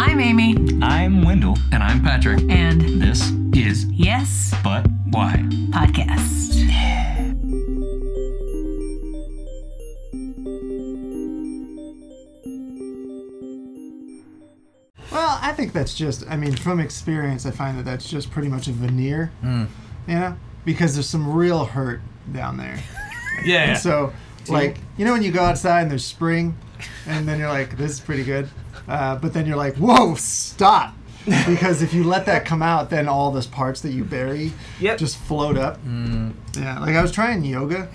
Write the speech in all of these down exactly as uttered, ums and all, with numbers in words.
I'm Amy. I'm Wendell. And I'm Patrick. And this is Yes, But Why? Podcast. Well, I think that's just, I mean, from experience, I find that that's just pretty much a veneer, Mm. you know? Because there's some real hurt down there. Yeah. And so, like, you know when you go outside and there's spring, and then you're like, this is pretty good. Uh, but then you're like, whoa, stop. Because if you let that come out, then all those parts that you bury Yep. just float up. Mm. Yeah, like I was trying yoga.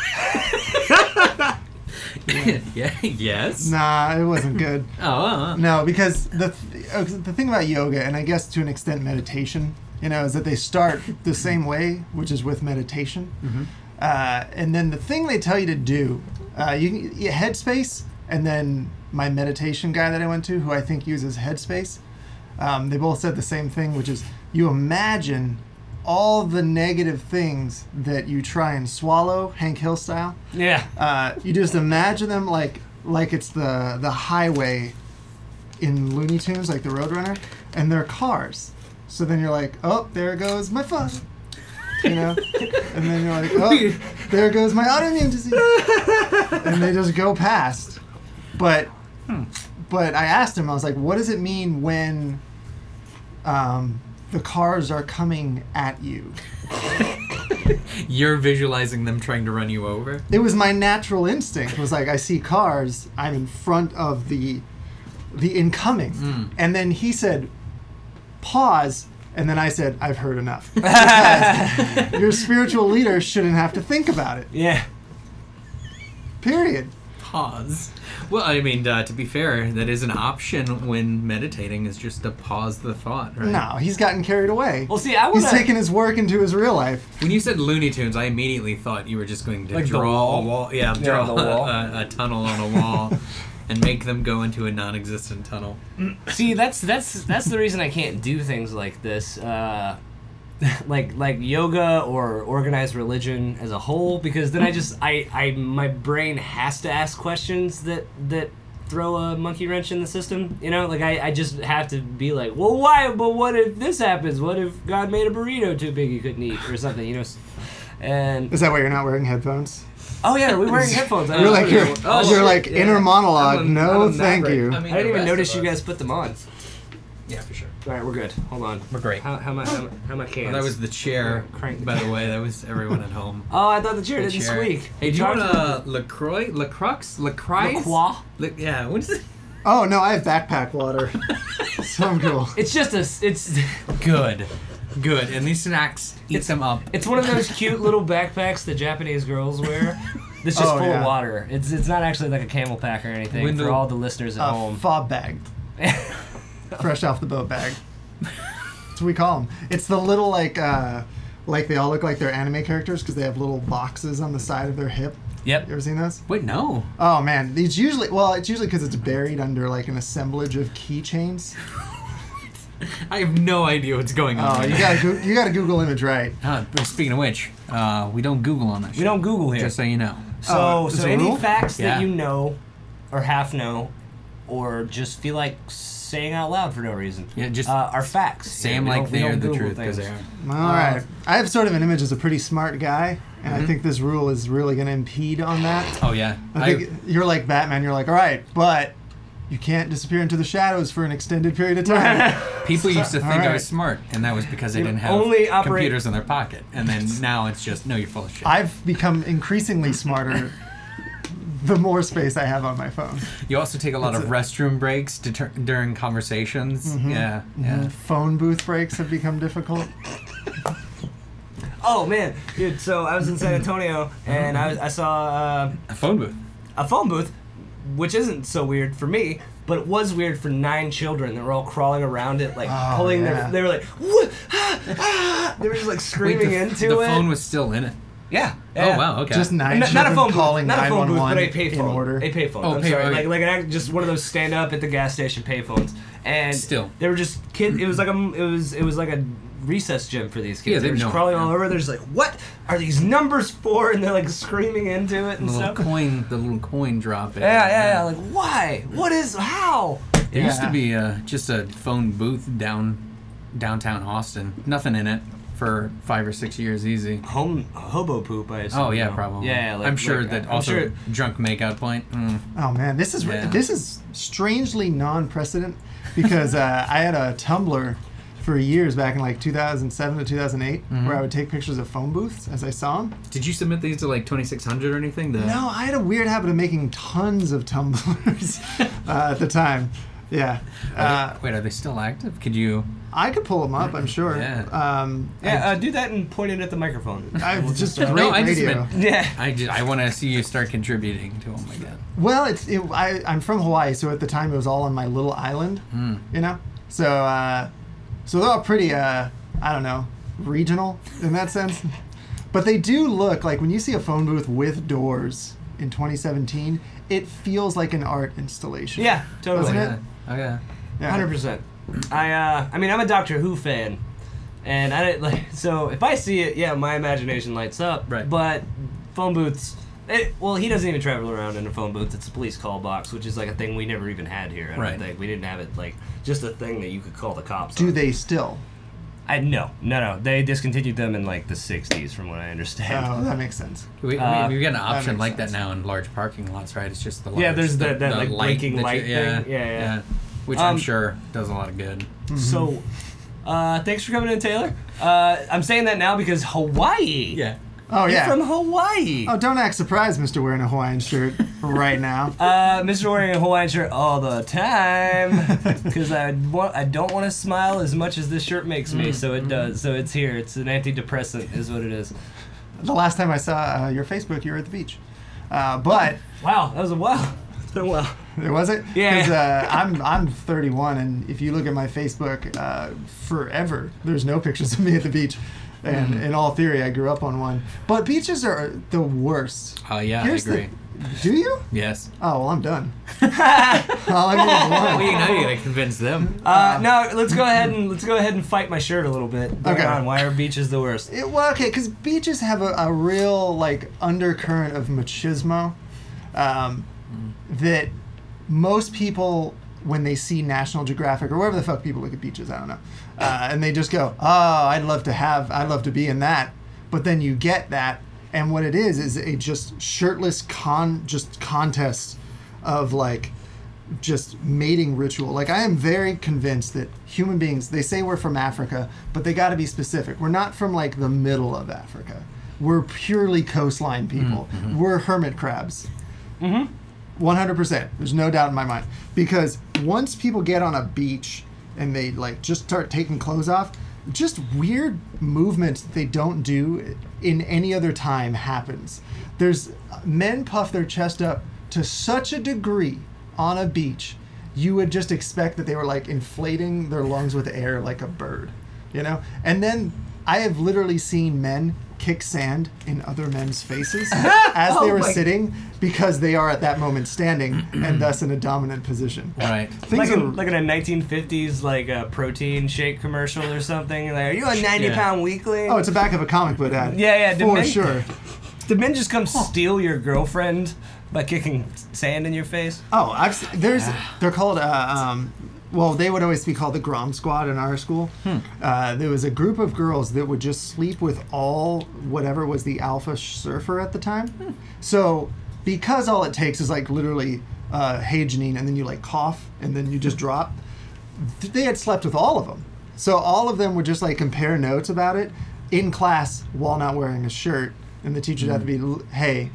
yeah. Yes. Nah, it wasn't good. Oh. Uh, No, because the th- uh, the thing about yoga, and I guess to an extent meditation, you know, is that they start the same way, which is with meditation. Mm-hmm. Uh, and then the thing they tell you to do, uh, you can yeah, Headspace, and then my meditation guy that I went to, who I think uses Headspace, um, they both said the same thing, which is you imagine all the negative things that you try and swallow, Hank Hill style. Yeah. Uh, you just imagine them like like it's the the highway in Looney Tunes, like the Roadrunner, and they're cars. So then you're like, oh, there goes my fun, you know, and then you're like, oh, there goes my autoimmune disease, and they just go past. But but I asked him, I was like, what does it mean when um, the cars are coming at you? You're visualizing them trying to run you over? It was my natural instinct. It was like, I see cars, I'm in front of the the incoming. Mm. And then he said, pause. And then I said, I've heard enough. Because your spiritual leader shouldn't have to think about it. Yeah. Period. Pause. Well, I mean, uh, to be fair, that is an option when meditating, is just to pause the thought, right? No, he's gotten carried away. Well, see, I He's want taken his work into his real life. When you said Looney Tunes, I immediately thought you were just going to Like the draw wall? a wall. Yeah, Yeah, draw the wall. A, a tunnel on a wall and make them go into a non-existent tunnel. See, that's that's that's the reason I can't do things like this, uh, like like yoga or organized religion as a whole, because then I just I, I my brain has to ask questions that that throw a monkey wrench in the system. You know, like I, I just have to be like, well, why? But what if this happens? What if God made a burrito too big you couldn't eat or something? You know, and Is that why you're not wearing headphones? oh yeah, we're wearing headphones. I You're don't like, know. you're, Oh, you're shit, like yeah. inner monologue. I'm a- no, I'm a thank maverick. you. I I mean, didn't the even rest notice of you us- guys put them on. Yeah, for sure. All right, we're good. Hold on. We're great. How how my how, how my cans? Well, that was the chair, Crank. by the way. That was everyone at home. Oh, I thought the chair The didn't chair. squeak. Hey, do you Talk want to a LaCroix? LaCroix? LaCroix? LaCroix? La- yeah, what is it? Oh, no, I have backpack water. So I'm cool. It's just a. It's Good. Good. And these snacks, eat them up. it's one of those cute little backpacks that Japanese girls wear. That's just Oh, full yeah. of water. It's it's not actually like a camel pack or anything. Wendell- For all the listeners at A home. fob bag. Fresh off the boat bag. That's what we call them. It's the little, like, uh, like they all look like they're anime characters because they have little boxes on the side of their hip. Yep. You ever seen those? Wait, no. Oh, man. It's usually, well, it's usually because it's buried under, like, an assemblage of keychains. I have no idea what's going on. Oh, right you now. gotta, go- you gotta Google image right. Uh, but speaking of which, uh, we don't Google on that shit. We don't Google here. Just so you know. So Oh, is so it a any rule? facts Yeah. that you know, or half know, or just feel like saying out loud for no reason. Yeah, just uh, are facts. say Yeah, them we like don't- we they are don't the Google truth, because things. they are. All right. I have sort of an image as a pretty smart guy, and I think this rule is really gonna impede on that. Oh, yeah. I think you're like Batman. You're like, all right, but you can't disappear into the shadows for an extended period of time. People used to think I Alright. was smart, and that was because they You didn't have only operate- computers in their pocket. And then now it's just, no, you're full of shit. I've become increasingly smarter the more space I have on my phone. You also take a lot It's of a- restroom breaks to tur- during conversations. Yeah, yeah. Phone booth breaks have become difficult. Oh man, dude! So I was in San Antonio and I, was, I saw uh, A phone booth. a phone booth, which isn't so weird for me, but it was weird for nine children that were all crawling around it, like Oh, pulling yeah. their. They were like, what? Ah, ah. They were just like Wait, screaming the, into the it. phone was still in it. Yeah. Oh, yeah. wow, okay. Just nine Not, not a children phone booth, calling not a phone booth, but a nine one one in payphone. order. A payphone. Oh, I'm pay- sorry, okay. like like an act- just one of those stand up at the gas station payphones. And Still. they were just kid. It was like a it was it was like a recess gym for these kids. Yeah, they they were just know. crawling all over. They're just like, what are these numbers for? And they're like screaming into it and The little stuff. coin, the little coin drop. Yeah, yeah, yeah. Like, why? What is? How? There used to Yeah. be uh, just a phone booth down downtown Austin. Nothing in it for five or six years easy. Home hobo poop, I assume. Oh yeah, though. probably. Yeah, like, I'm sure like, that I'm also sure- drunk makeout point. Mm. Oh man, this is Yeah. this is strangely non-precedent because uh, I had a Tumblr for years back in like two thousand seven to two thousand eight Mhm. where I would take pictures of phone booths as I saw them. Did you submit these to like twenty-six hundred or anything? The, No, I had a weird habit of making tons of Tumblrs uh, at the time. Yeah, Are uh, they, wait, are they still active? Could you? I could pull them up. I'm sure. Yeah. Um, Yeah, uh, do that and point it at the microphone. I, I just uh, great No, I just radio. meant- Yeah. I just, I want to see you start contributing to them again. Well, it's it, I, I'm from Hawaii, so at the time it was all on my little island. Mm. You know, so uh, so they're all pretty. Uh, I don't know, regional in that sense. But they do look like when you see a phone booth with doors in twenty seventeen, it feels like an art installation. Yeah, totally. Doesn't Oh, it? yeah. Oh yeah. Yeah. Hundred percent. I uh, I mean, I'm a Doctor Who fan, and I didn't like. So if I see it, yeah, my imagination lights up. Right. But phone booths. It, well, he doesn't even travel around in a phone booth. It's a police call box, which is like a thing we never even had here. I don't Right. think we didn't have it like just a thing that you could call the cops. Do on. they still? I no, no, no. They discontinued them in like the sixties, from what I understand. Oh, that makes sense. We, Uh, we, we've got an option makes like sense. that now in large parking lots, right? It's just the lights. Yeah, there's the, that- that, like, blinking that light you- yeah, thing. Yeah, yeah. Which Um, I'm sure does a lot of good. So, uh, thanks for coming in, Taylor. Uh, I'm saying that now because Hawaii. Oh You're yeah. from Hawaii. Oh, don't act surprised, Mister Wearing a Hawaiian shirt right now. Uh, Mister wearing a Hawaiian shirt all the time because I want I don't want to smile as much as this shirt makes me, so it does. So it's here. It's an antidepressant, is what it is. The last time I saw uh, your Facebook, you were at the beach. Uh, but Wow, that was a while. It's been a while. it was it? Yeah. Because uh, I'm I'm thirty-one, and if you look at my Facebook, uh, forever there's no pictures of me at the beach. And in all theory, I grew up on one. But beaches are the worst. Oh yeah, Here's I agree. The, do you? Yes. Oh well, I'm done. I'll leave it Well, you alone. know you gotta convince them. Uh, no, let's go ahead and let's go ahead and fight my shirt a little bit. Going Okay. on. Why are beaches the worst? It, well, okay, because beaches have a, a real like undercurrent of machismo um, that most people, when they see National Geographic or wherever the fuck people look at beaches, I don't know, uh, and they just go, "Oh, I'd love to have, I'd love to be in that," but then you get that, and what it is is a just shirtless con, just contest of like just mating ritual. Like I am very convinced that human beings, they say we're from Africa, but they got to be specific. We're not from like the middle of Africa. We're purely coastline people. We're hermit crabs. Mm-hmm. one hundred percent. There's no doubt in my mind. Because once people get on a beach and they like just start taking clothes off, just weird movements that they don't do in any other time happens. There's men puff their chest up to such a degree on a beach, you would just expect that they were like inflating their lungs with air like a bird, you know? And then I have literally seen men kick sand in other men's faces as they Oh were my- sitting because they are at that moment standing and thus in a dominant position. Right. Things Like are, in, like in a nineteen fifties like a protein shake commercial or something. Like, are you a ninety Yeah. pound weakling? oh, it's a back of a comic book ad. Yeah, yeah, For demand- sure. Did men just come steal your girlfriend by kicking sand in your face? Oh, I've se- there's they're called uh, um, well they would always be called the Grom Squad in our school. Uh, there was a group of girls that would just sleep with all whatever was the alpha surfer at the time. So because all it takes is like literally uh, hey Janine, and then you like cough and then you just drop. th- They had slept with all of them. So all of them would just like compare notes about it in class while not wearing a shirt, and the teacher would have to be l- hey.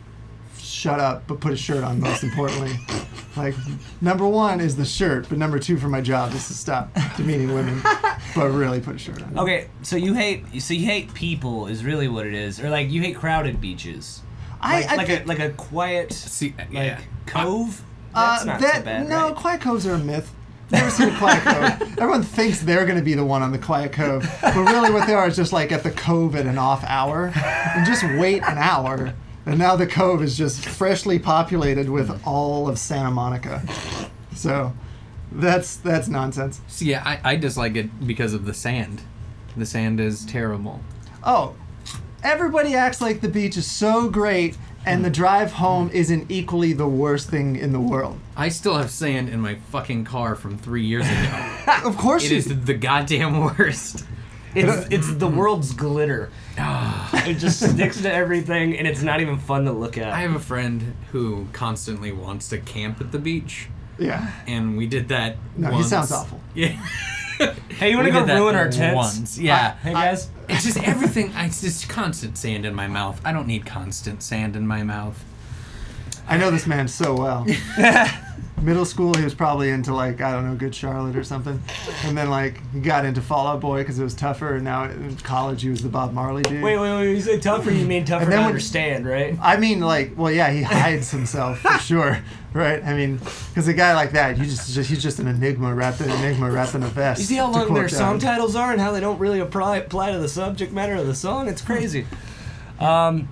Shut up, but put a shirt on most importantly. Like, number one is the shirt, but number two for my job is to stop demeaning women, but really put a shirt on. Okay, so you hate so you hate people is really what it is, or like you hate crowded beaches. I, Like, I like think, a like a quiet See, like yeah. cove. uh, That's not that, so bad, no, right? quiet coves are a myth. Never seen a quiet cove. Everyone thinks they're going to be the one on the quiet cove, but really what they are is just like at the cove at an off hour, and just wait an hour. And now the cove is just freshly populated with all of Santa Monica. So that's that's nonsense. See, yeah, I, I dislike it because of the sand. The sand is terrible. Oh, everybody acts like the beach is so great, and the drive home isn't equally the worst thing in the world. I still have sand in my fucking car from three years ago. Of course It you is the goddamn worst. It's it's the world's glitter. It just sticks to everything, and it's not even fun to look at. I have a friend who constantly wants to camp at the beach, Yeah. and we did that No, once. he sounds awful. Yeah. Hey, you want We to go did that ruin our tents? once. Yeah. Hey guys. It's just everything. I, it's just constant sand in my mouth. I don't need constant sand in my mouth. I know this man so well. Middle school, he was probably into, like, I don't know, Good Charlotte or something. And then, like, he got into Fall Out Boy because it was tougher. And now in college, he was the Bob Marley dude. Wait, wait, wait. You say tougher? You mean tougher And to then when- understand, right? I mean, like, well, yeah, he hides himself for sure, right? I mean, because a guy like that, you just, just he's just an enigma wrapped in enigma wrapped in a vest. You see how to long quote their song John. titles are and how they don't really apply, apply to the subject matter of the song? It's crazy. Um,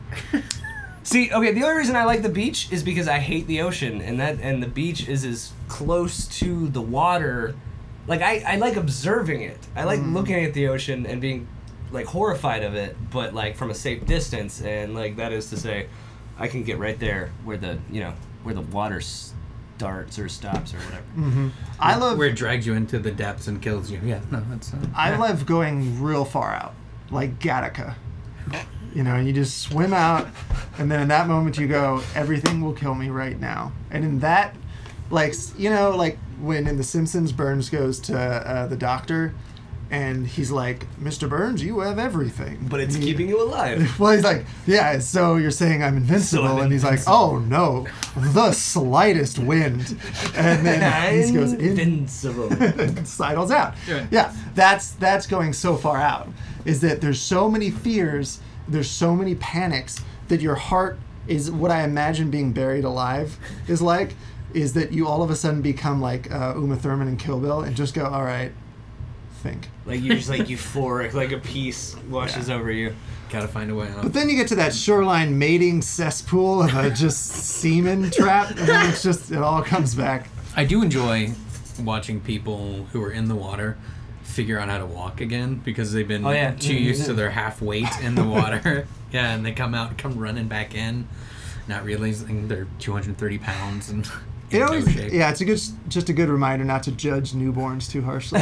see, okay, the only reason I like the beach is because I hate the ocean, and that and the beach is as close to the water. Like, I, I like observing it. I like Mm. looking at the ocean and being, like, horrified of it, but, like, from a safe distance, and, like, that is to say, I can get right there where the, you know, where the water starts or stops or whatever. Mm-hmm. I love Where it drags you into the depths and kills you. Yeah, no, that's. Uh, I yeah. love going real far out, like Gattaca. You know, and you just swim out, and then in that moment you go, everything will kill me right now. And in that, like, you know, like when in The Simpsons, Burns goes to uh, the doctor, and he's like, Mister Burns, you have everything. But it's And he- keeping you alive. Well, he's like, yeah, so you're saying I'm invincible. So I'm and he's like, oh, no, the slightest wind. And then he goes, in, Invincible. and sidles out. Yeah. Yeah, that's that's going so far out. Is that there's so many fears, there's so many panics that your heart is what I imagine being buried alive is like. Is that you all of a sudden become like uh, Uma Thurman in Kill Bill and just go, all right, think. Like you're just like euphoric, like a peace washes over you. Gotta find a way out. But then you get to that shoreline mating cesspool of a just semen trap, and then it's just it all comes back. I do enjoy watching people who are in the water figure out how to walk again because they've been Oh, yeah. too used to their half weight in the water. Yeah, and they come out, come running back in, not realizing they're two hundred thirty pounds and It in no always, shape. yeah, it's a good, just a good reminder not to judge newborns too harshly.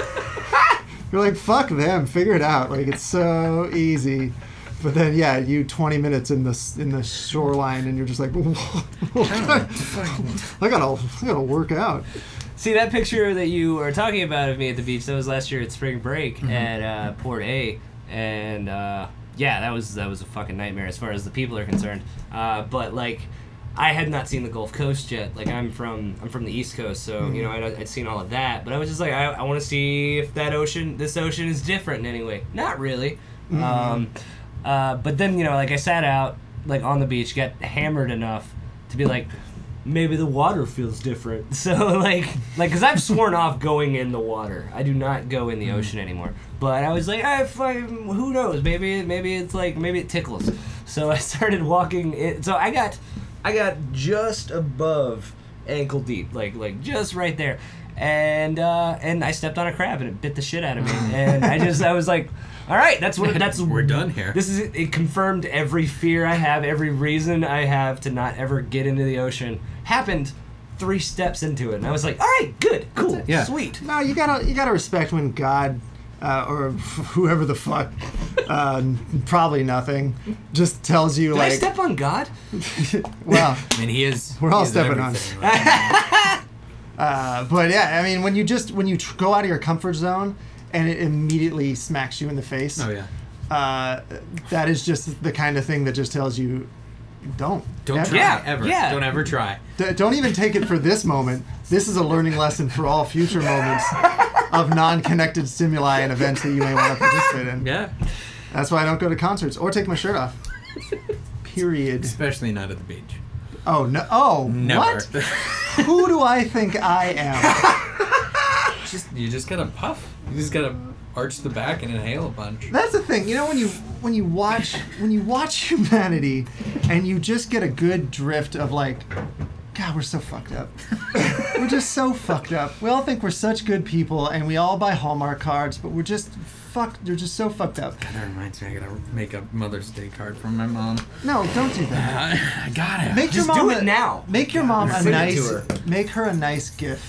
You're like, fuck them, figure it out. Like it's so easy. But then, yeah, you twenty minutes in the in the shoreline, and you're just like, I gotta, I gotta work out. See that picture that you were talking about of me at the beach? That was last year at spring break Mm-hmm. at uh, Port A, and uh, yeah, that was that was a fucking nightmare as far as the people are concerned. Uh, but like, I had not seen the Gulf Coast yet. Like I'm from I'm from the East Coast, so Mm-hmm. you know I'd, I'd seen all of that. But I was just like, I, I want to see if that ocean, this ocean, is different in any way. Not really. Mm-hmm. Um, uh, but then you know, like I sat out like on the beach, got hammered enough to be like, maybe the water feels different. So like, like, cause I've sworn off going in the water. I do not go in the ocean anymore. But I was like, I, I, who knows? Maybe, maybe it's like, maybe it tickles. So I started walking. In, so I got, I got just above ankle deep, like, like just right there, and uh, and I stepped on a crab and it bit the shit out of me. And I just, I was like, all right, that's what, that's We're done here. This is it. Confirmed every fear I have, every reason I have to not ever get into the ocean happened three steps into it, and I was like, all right, good, cool, Yeah. sweet. No, you gotta you gotta respect when God uh, or whoever the fuck, uh, probably nothing, just tells you Did like, I step on God? well, I mean, he is. We're all he's stepping on everything right now. uh, but yeah, I mean, when you just when you tr- go out of your comfort zone and it immediately smacks you in the face, Oh yeah. uh, that is just the kind of thing that just tells you, don't, Don't ever. try Yeah, ever. yeah. Don't ever try. D- don't even take it for this moment. This is a learning lesson for all future moments of non-connected stimuli and events that you may want to participate in. Yeah. That's why I don't go to concerts or take my shirt off. Period. Especially not at the beach. Oh no! Oh, Never. what? Who do I think I am? just you just gotta puff. You just gotta arch the back and inhale a bunch. That's the thing. You know, when you when you watch when you watch humanity, and you just get a good drift of like, God, we're so fucked up. We're just so fucked up. We all think we're such good people, and we all buy Hallmark cards, but we're just fucked. They're just so fucked up. God, that reminds me. I gotta make a Mother's Day card for my mom. No, don't do that. Uh, I got it. Make Just your mom do it a- now. Make your mom a Send it to nice. her. Make her a nice gift.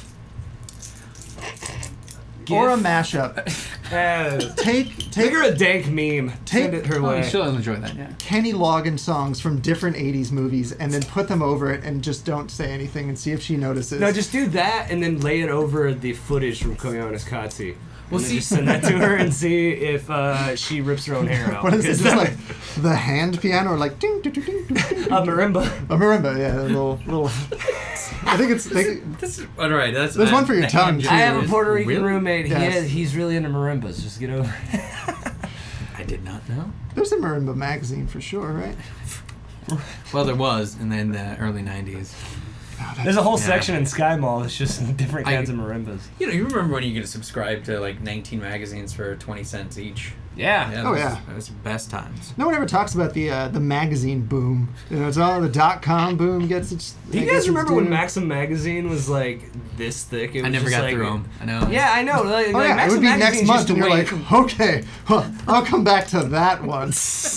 Or a mashup. Uh, Take Take take her a dank meme. Take- Send it her Oh, way. she'll enjoy that. Yeah. Kenny Loggins songs from different eighties movies and then put them over it and just don't say anything and see if she notices. No, just do that and then lay it over the footage from Koyaanisqatsi. Well, And then see- just send that to her and see if uh, she rips her own hair out. What is it? Because Just that- like the hand piano or like ding ding ding ding ding. a marimba. A marimba, yeah, a little little. I think it's. They, This is, all right. That's There's uh, one for your the tongue, hand too. I have a is- Puerto Rican really? roommate. Yes. He has, he's really into marimbas. Just get over it. I did not know. there's a marimba magazine for sure, right? Well, there was, and then the early nineties. There's a whole Yeah. section in Sky Mall that's just different I- kinds of marimbas. You know, you remember when you could subscribe to like nineteen magazines for twenty cents each? Yeah. Yeah, Oh, those- yeah. Those were best times. No one ever talks about the uh, the magazine boom. You know, it's all the dot com boom gets its. Do you gets guys its remember when due. Maxim magazine was like this thick? It was I never just got like, through them. I know. Yeah, I know. Like, Oh like yeah, it Maxim would be next magazine's month, just and a you're way- like, okay, well, I'll come back to that one.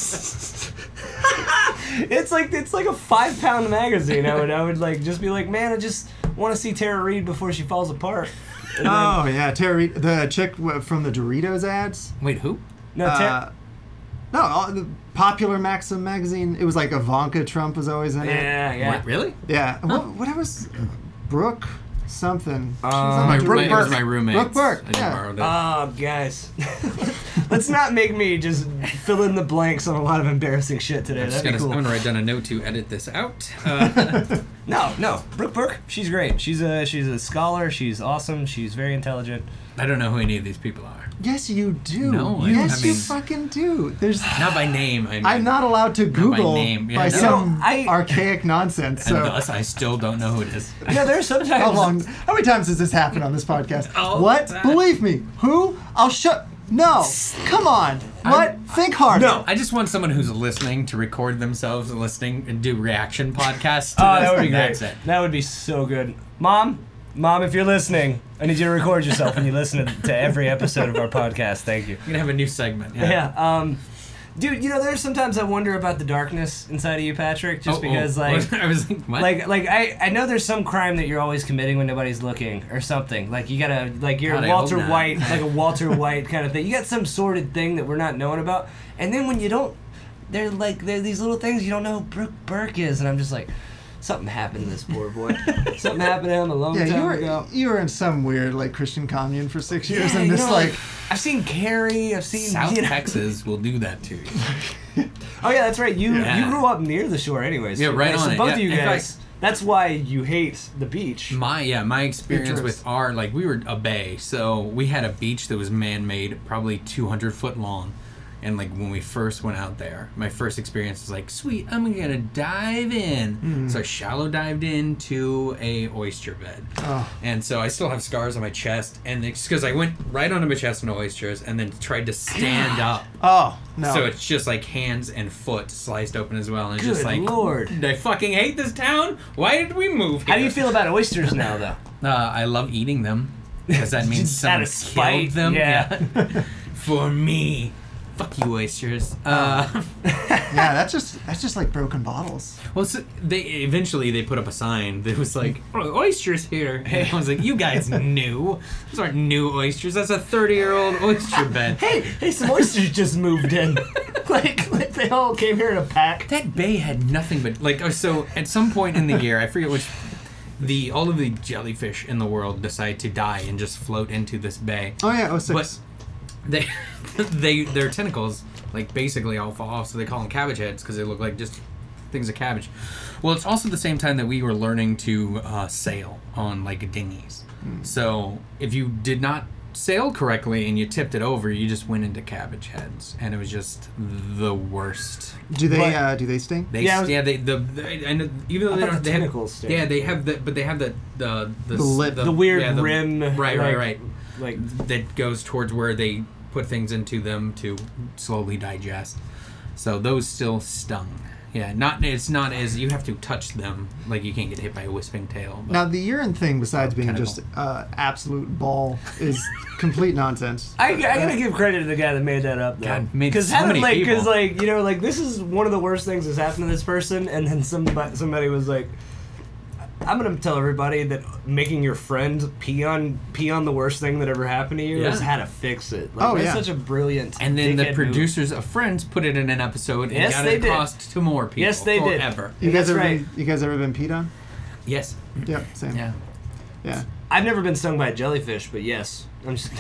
It's like it's like a five pound magazine. I would I would like just be like, man, I just want to see Tara Reid before she falls apart. And then- Oh yeah, Terry, the chick w- from the Doritos ads. Wait, who? no, Tara. Uh, no, all the popular Maxim magazine. It was like Ivanka Trump was always in it. yeah, yeah. Wait, really? Yeah. What, what was Brooke something? She was Um, on my, the roommate, Brooke it was Burke. my roommate. Brooke Burke, I just yeah. borrowed it. Oh, guys, let's not make me just fill in the blanks on a lot of embarrassing shit today. I'm, just That'd gonna, be I'm cool. gonna write down a note to edit this out. Uh, No, no, Brooke Burke, she's great. She's a she's a scholar. She's awesome. She's very intelligent. I don't know who any of these people are. Yes, you do. No, I- yes, I you mean- fucking do. There's. Not by name. I mean, I'm not allowed to by Google name, yeah, by no. some No, I- archaic nonsense. And So, thus, I still don't know who it is. No, there's sometimes. how long? How many times has this happened on this podcast? All the what? time. Believe me. Who? I'll shut. No. Come on. What? Think harder. No. I just want someone who's listening to record themselves listening and do reaction podcasts. To Oh, this, that would be and great. That's it. That would be so good. Mom, Mom, if you're listening, I need you to record yourself when you listen to, to every episode of our podcast. Thank you. You're gonna have a new segment. Yeah. Yeah. Um, dude, you know, there's sometimes I wonder about the darkness inside of you, Patrick, just Oh, because, oh. like, I was like, what? like, like I, I know there's some crime that you're always committing when nobody's looking, or something. Like you gotta, like you're God, I Walter hope not. White, like a Walter White kind of thing. You got some sordid thing that we're not knowing about, and then when you don't, they're like they're these little things you don't know who Brooke Burke is, and I'm just like, something happened to this poor boy. Something happened to him a long Yeah, time you were ago. you were in some weird like Christian commune for six years, Yeah, and you this know, like. I've seen Carrie. I've seen South you know- Texas will do that to you. Oh yeah, that's right. You Yeah. you grew up near the shore, anyways. Yeah, right so on it, both yeah. of you In guys. fact- that's why you hate the beach. My yeah, my experience Pictures. with our like we were a bay, so we had a beach that was man-made, probably two hundred foot long, and like when we first went out there, my first experience was like, sweet, I'm gonna dive in. Mm. So I shallow dived into a oyster bed, Oh. and so I still have scars on my chest, and it's because I went right onto my chest in oysters, and then tried to stand up. Oh no. So it's just like hands and foot sliced open as well, and it's just Good like, lord. I fucking hate this town. Why did we move here? How do you feel about oysters now, though? Uh, I love eating them because that means Just out someone of spite, killed them. yeah. For me, fuck you, oysters. Uh, yeah, that's just that's just like broken bottles. well, so they eventually they put up a sign that was like, oh, oysters here. And I was like, you guys knew. Those aren't new oysters. That's a thirty-year-old oyster bed. Hey, hey, some oysters just moved in. like, like they all came here in a pack. That bay had nothing but like. oh, So at some point in the year, I forget which. The all of the jellyfish in the world decide to die and just float into this bay. Oh yeah, oh six. But they, they, their tentacles like basically all fall off, so they call them cabbage heads because they look like just things of cabbage. Well, it's also the same time that we were learning to uh, sail on like dinghies. Hmm. So if you did not sail correctly and you tipped it over, you just went into cabbage heads, and it was just the worst. do they But- uh, do they sting? They Yeah, I yeah, was- yeah they the, the and even though I they thought don't the they have, tentacles sting. yeah they have the but they have the the the, The lip. The weird yeah, the- rim. right right like- right Like, that goes towards where they put things into them to slowly digest. So those still stung. yeah. Not it's not as you have to touch them. Like you can't get hit by a wisping tail. But Now the urine thing, besides being Tentacle. just uh, absolute ball, is complete nonsense. I, I gotta give credit to the guy that made that up, though. God, made Because so how did, many like, people. because like you know, like this is one of the worst things that's happened to this person, and then somebody somebody was like, "I'm gonna tell everybody that making your friend pee on pee on the worst thing that ever happened to you Yeah. is how to fix it." Like, Oh, that's yeah. such a brilliant. And then the dickhead move. producers of Friends put it in an episode and Yes, got they it did. across to more people. Yes, they did. forever. You guys That's ever right. been, you guys ever been peed on? Yes. Yep, same. Yeah. Yeah. I've never been stung by a jellyfish, but yes, I'm just.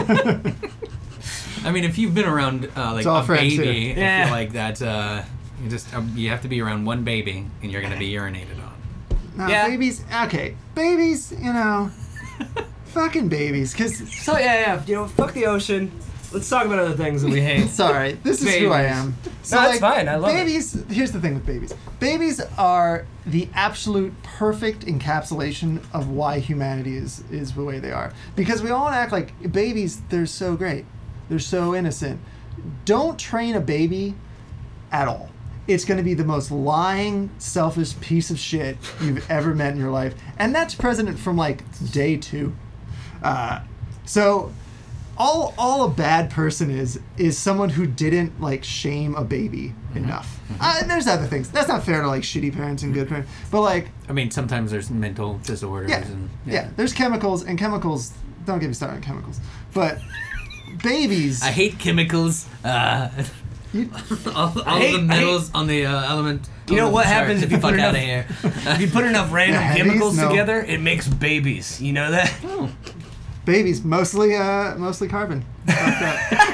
I mean, if you've been around uh, like It's all a friends baby, here. I Yeah. feel like that uh, you just um, you have to be around one baby and you're gonna be urinated on. No, Yeah. babies. Okay, babies. You know, fucking babies. Cause So yeah, yeah, you know, fuck the ocean. Let's talk about other things that we hate. it's all right. This is who I Babies. am. So No, that's fine. I love it. babies. Here's the thing with babies. Babies are the absolute perfect encapsulation of why humanity is is the way they are. Because we all act like babies. They're so great. They're so innocent. Don't train a baby at all. It's going to be the most lying, selfish piece of shit you've ever met in your life, and that's present from like day two. Uh, so, all all a bad person is is someone who didn't like shame a baby enough. Uh, and there's other things. That's not fair to like shitty parents and good parents, but like I mean, sometimes there's mental disorders yeah, and yeah, there's chemicals and chemicals. Don't get me started on chemicals, but babies. I hate chemicals. Uh, you- all all hate- the I metals on the uh, element. You know what Sorry, happens get if the you fuck put out of enough- here? If you put enough random The heavies? chemicals No. together, it makes babies. You know that? Babies, mostly uh, mostly carbon. Fucked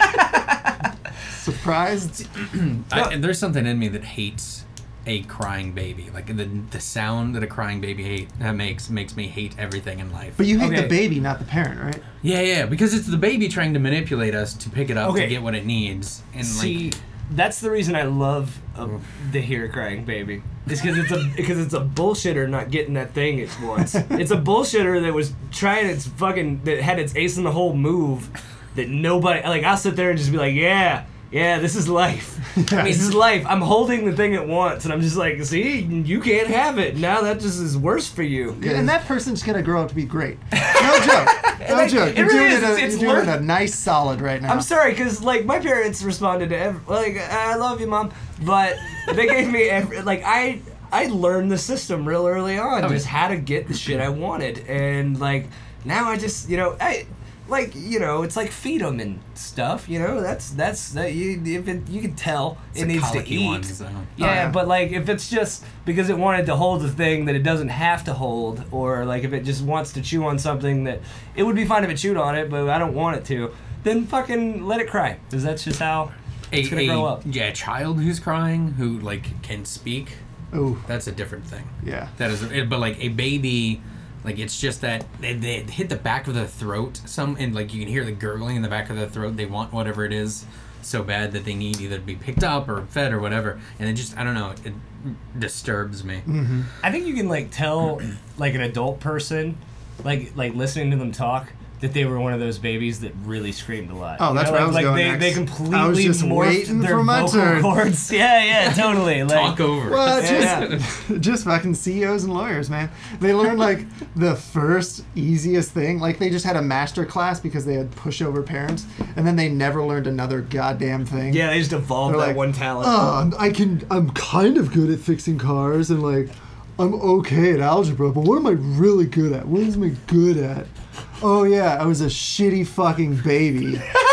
up. Surprised? I, and there's something in me that hates a crying baby. Like the the sound that a crying baby hate uh, makes makes me hate everything in life. But you hate Okay. the baby, not the parent, right? Yeah, yeah, because it's the baby trying to manipulate us to pick it up Okay. to get what it needs, and See, like that's the reason I love uh, the Hear Crying Baby. It's because it's a because it's a bullshitter not getting that thing it wants. It's a bullshitter that was trying its fucking that had its ace in the hole move that nobody like. I'll sit there and just be like, yeah, yeah, this is life. Yeah. This is life. I'm holding the thing it wants, and I'm just like, see, you can't have it. Now that just is worse for you. And that person's gonna grow up to be great. No joke. No Like, joke. it You're really doing is. it. A, It's- it's you're doing learn- a nice solid right now. I'm sorry, cause like my parents responded to every, like I love you, mom, but they gave me every, like I I learned the system real early on, Oh, just yeah. how to get the shit I wanted, and like now I just you know I like you know it's like feed them and stuff, you know that's that's that you if it, you can tell it's it the needs to colicky eat. ones, though. Yeah, Oh, yeah. but like if it's just because it wanted to hold the thing that it doesn't have to hold, or like if it just wants to chew on something that it would be fine if it chewed on it, but I don't want it to, then fucking let it cry, because that's just how A, it's gonna a- grow up. Yeah, a child who's crying who like can speak. Oh, That's a different thing. yeah. That is, it, but like a baby, like it's just that they, they hit the back of the throat. Some and like you can hear the gurgling in the back of the throat. They want whatever it is so bad that they need either to be picked up or fed or whatever. And it just I don't know. It disturbs me. Mm-hmm. I think you can like tell like an adult person, like like listening to them talk, that they were one of those babies that really screamed a lot. Oh, You that's know, where I like, was like going they, next. they completely I was just morphed waiting their for my vocal turn. cords. Yeah, yeah, totally. Like, Talk over. Well, Yeah. just, just fucking C E Os and lawyers, man. They learned like the first easiest thing. Like they just had a master class because they had pushover parents, and then they never learned another goddamn thing. yeah, they just evolved They're that like, one talent. Oh, I can. I'm kind of good at fixing cars, and like, I'm okay at algebra. But what am I really good at? What am I good at? Oh yeah, I was a shitty fucking baby.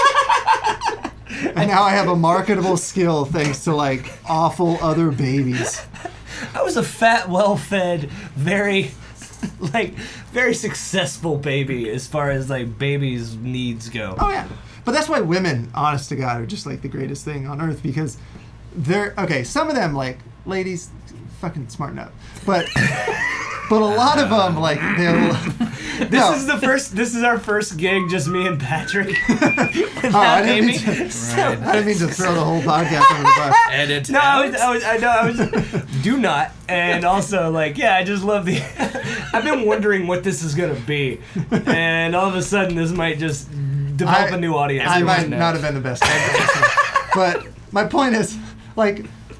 And now I have a marketable skill thanks to like awful other babies. I was a fat, well-fed, very, like, very successful baby as far as like babies' needs go. Oh yeah, but that's why women, honest to God, are just like the greatest thing on earth because they're okay. Some of them, like ladies, fucking smarten up, but but a lot of them, like they'll. This no. is the first. This is our first gig, just me and Patrick. Oh, I didn't, mean to, So- Right. I didn't mean to throw the whole podcast under the bus. Edit. No, I out. was, I was, I know, I was, do not, and also like, yeah, I just love the. I've been wondering what this is gonna be, and all of a sudden, this might just develop I- a new audience. I We might won't know. not have been the best guy to listen. But my point is, like,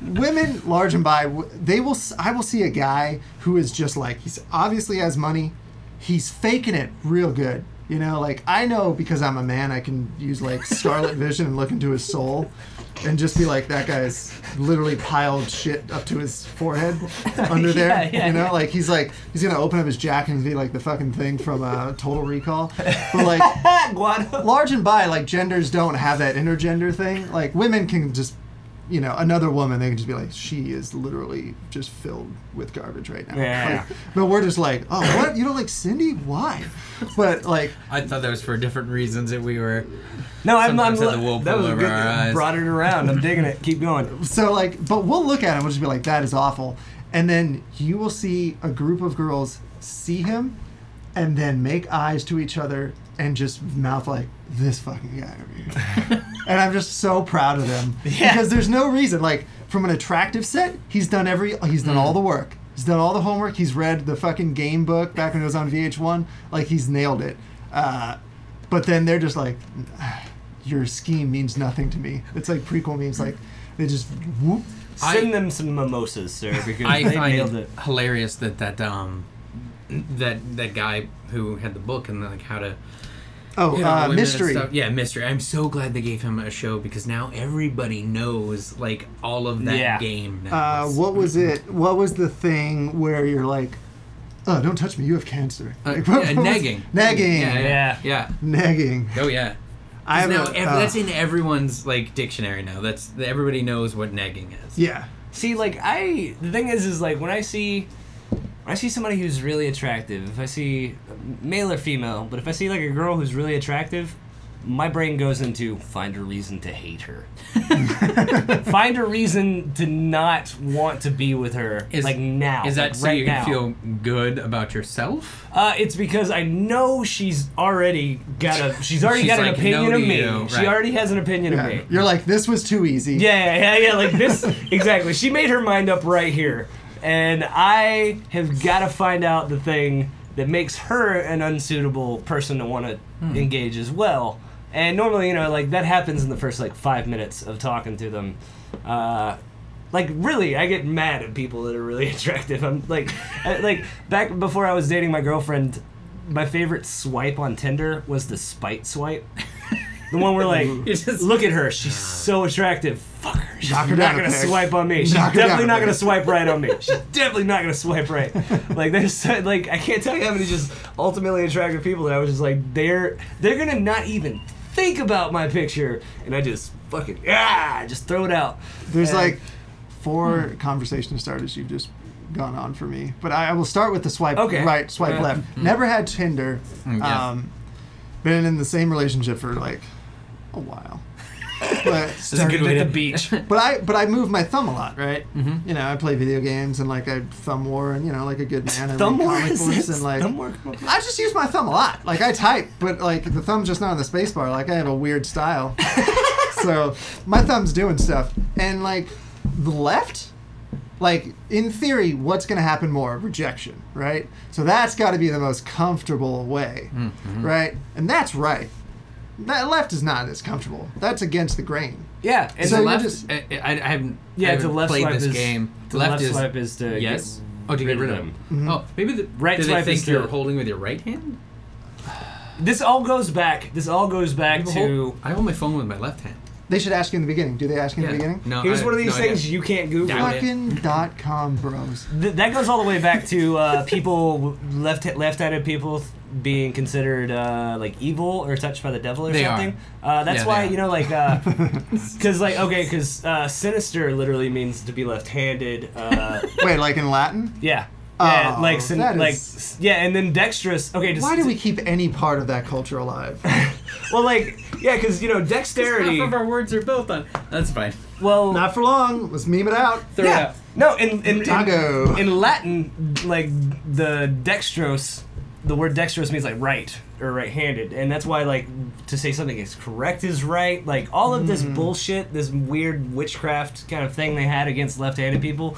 women, large and bi, w- they will. s- I will see a guy who is just like he's obviously has money. He's faking it real good. You know, like I know because I'm a man, I can use like Scarlet Vision and look into his soul, and just be like, that guy's literally piled shit up to his forehead under there. Yeah, yeah, you know, yeah. like he's like he's gonna open up his jacket and be like the fucking thing from uh, Total Recall. But like Guado. large and bi, like genders don't have that intergender thing. Like women can just, you know, another woman, they can just be like, she is literally just filled with garbage right now. Yeah. Like, but we're just like, oh, what? You don't like Cindy? Why? But like, I thought that was for different reasons that we were. No, I'm, I'm Sometimes had the wool that pull was over good. our eyes. Brought it around. I'm digging it. Keep going. so like, but we'll look at him, we'll just be like, that is awful. And then you will see a group of girls see him and then make eyes to each other and just mouth like, this fucking guy over here. And I'm just so proud of them. Yeah. Because there's no reason, like, from an attractive set, he's done every, he's done all the work. He's done all the homework. He's read the fucking game book back when it was on V H one. Like, he's nailed it. Uh, but then they're just like, your scheme means nothing to me. It's like prequel memes. Like, they just whoop. Send I- them some mimosas, sir, because I they find nailed it, it. hilarious that that um that that guy who had the book and like how to Oh, you know, uh, women and mystery. stuff. Yeah, mystery. I'm so glad they gave him a show because now everybody knows like all of that Yeah. game. Now. Uh, what was it? What was the thing where you're like, oh, don't touch me, you have cancer. Uh, Like, what yeah, was- negging. Negging. Yeah, yeah, Yeah. yeah. Negging. Oh yeah. I have now, a- ev- uh, that's in everyone's like dictionary now. That's everybody knows what negging is. Yeah. See, like I, the thing is, is like when I see, when I see somebody who's really attractive, if I see male or female, but if I see like a girl who's really attractive, my brain goes into find a reason to hate her, find a reason to not want to be with her, Is- like now, Is that like, so right you now. can feel good about yourself? Uh, it's because I know she's already got a, she's already She's got an like, opinion no of to me. you, She right. already has an opinion Yeah. of me. You're like, this was too easy. Yeah, yeah, yeah, like this, exactly. She made her mind up right here. And I have got to find out the thing that makes her an unsuitable person to want to Hmm. engage as well. And normally, you know, like that happens in the first like five minutes of talking to them. Uh, like really, I get mad at people that are really attractive. I'm like, I, like back before I was dating my girlfriend, my favorite swipe on Tinder was the spite swipe. The one where like, You just- look at her, she's so attractive. Fuck her. She's Knock her not down a gonna peg. swipe on me. She's Knock her down definitely a not peg. gonna swipe right on me. She's definitely not gonna swipe right. Like there's so, like I can't tell you how many just ultimately attractive people that I was just like they're they're gonna not even think about my picture, and I just fucking ah just throw it out. There's And- like four conversation starters you've just gone on for me. But I, I will start with the swipe Okay. right, swipe Uh, left. Never had Tinder. Mm, yeah. Um, been in the same relationship for like a while. But This is a good started way at to the beach. but I but I move my thumb a lot, right? Mhm. You know, I play video games and like I thumb war and you know like a good man. I Thumb read war comic is books this? and like Thumb war? I just use my thumb a lot. Like I type, but like the thumb's just not on the space bar. Like I have a weird style. So my thumb's doing stuff. And like the left, like in theory, what's gonna happen more? Rejection, right? So that's gotta be the most comfortable way. Mhm. Right? And that's right. That left is not as comfortable. That's against the grain. Yeah, and So the you left, just- I, I, I haven't, yeah, I haven't the left played swipe this is game. The left, left is swipe is to yes. get Oh, to get rid of them. Mhm. Oh, maybe the Right do they swipe think is you're to- holding with your right hand? This all goes back. This all goes back I to. hold, I hold my phone with my left hand. They should ask you in the beginning. Do they ask you in Yeah. the beginning? No, Here's I- one of these no things idea. you can't Google. Doubt it. Fucking dot com bros. Th- that goes all the way back to uh, people left left-handed people being considered uh, like evil or touched by the devil or They are. something. Uh, that's Yeah, why they are. you know like because like okay because uh, sinister literally means to be left-handed. Uh, Wait, like in Latin? yeah. Yeah, Oh, like sin- that like is- s- yeah, and then dexterous. Okay, just, Why do we keep any part of that culture alive? well like yeah, because you know dexterity. Half of our words are built on. That's fine. well, Not for long. Let's meme it out. Throw it yeah, out. no, in in, in Tago. in Latin, like the dextrose, the word dextrose means like right or right-handed, and that's why like to say something is correct is right. Like all of this bullshit, this weird witchcraft kind of thing they had against left-handed people,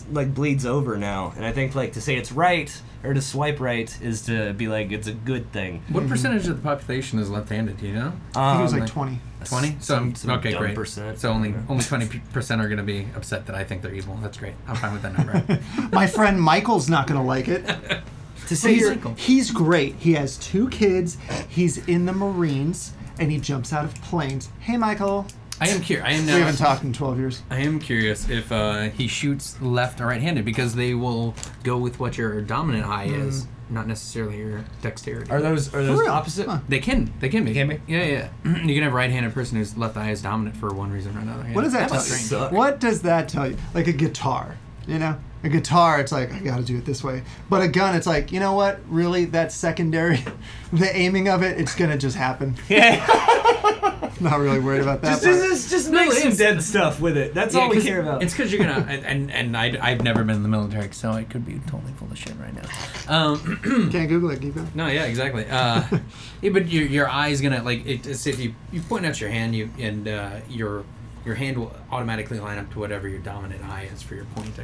like bleeds over now, and I think like to say it's right or to swipe right is to be like it's a good thing. What percentage of the population is left-handed? Do you know? I think it was Um, like twenty. Twenty. So Some- some okay, dumb great. percent. So only only twenty percent are going to be upset that I think they're evil. That's great. I'm fine with that number. My friend Michael's not gonna like it. to say He's, you're, he's great. He has two kids. He's in the Marines, and he jumps out of planes. Hey, Michael. I am curious. I am We haven't now. talked in twelve years. I am curious if uh, he shoots left or right-handed because they will go with what your dominant eye is, not necessarily your dexterity. are those are For those real? opposite? Huh. They can. They can be. Can be? Yeah, yeah. You can have a right-handed person whose left eye is dominant for one reason or another. Yeah. What does that, That tell must you? suck. What does that tell you? Like a guitar, you know? A guitar, it's like, I gotta do it this way. But a gun, it's like, you know what? Really, that's secondary. The aiming of it, it's gonna just happen. Yeah. Not really worried about that. just, part. just, just No, make some it's- dead stuff with it. That's Yeah, all we 'cause care about. It's because you're gonna and and, and I I've never been in the military, so I could be totally full of shit right now. Um, Can't Google it, keep going. no, yeah, exactly. Uh, yeah, but your your eye's gonna like it, it's if you you point out your hand, you and uh, your your hand will automatically line up to whatever your dominant eye is for your pointing.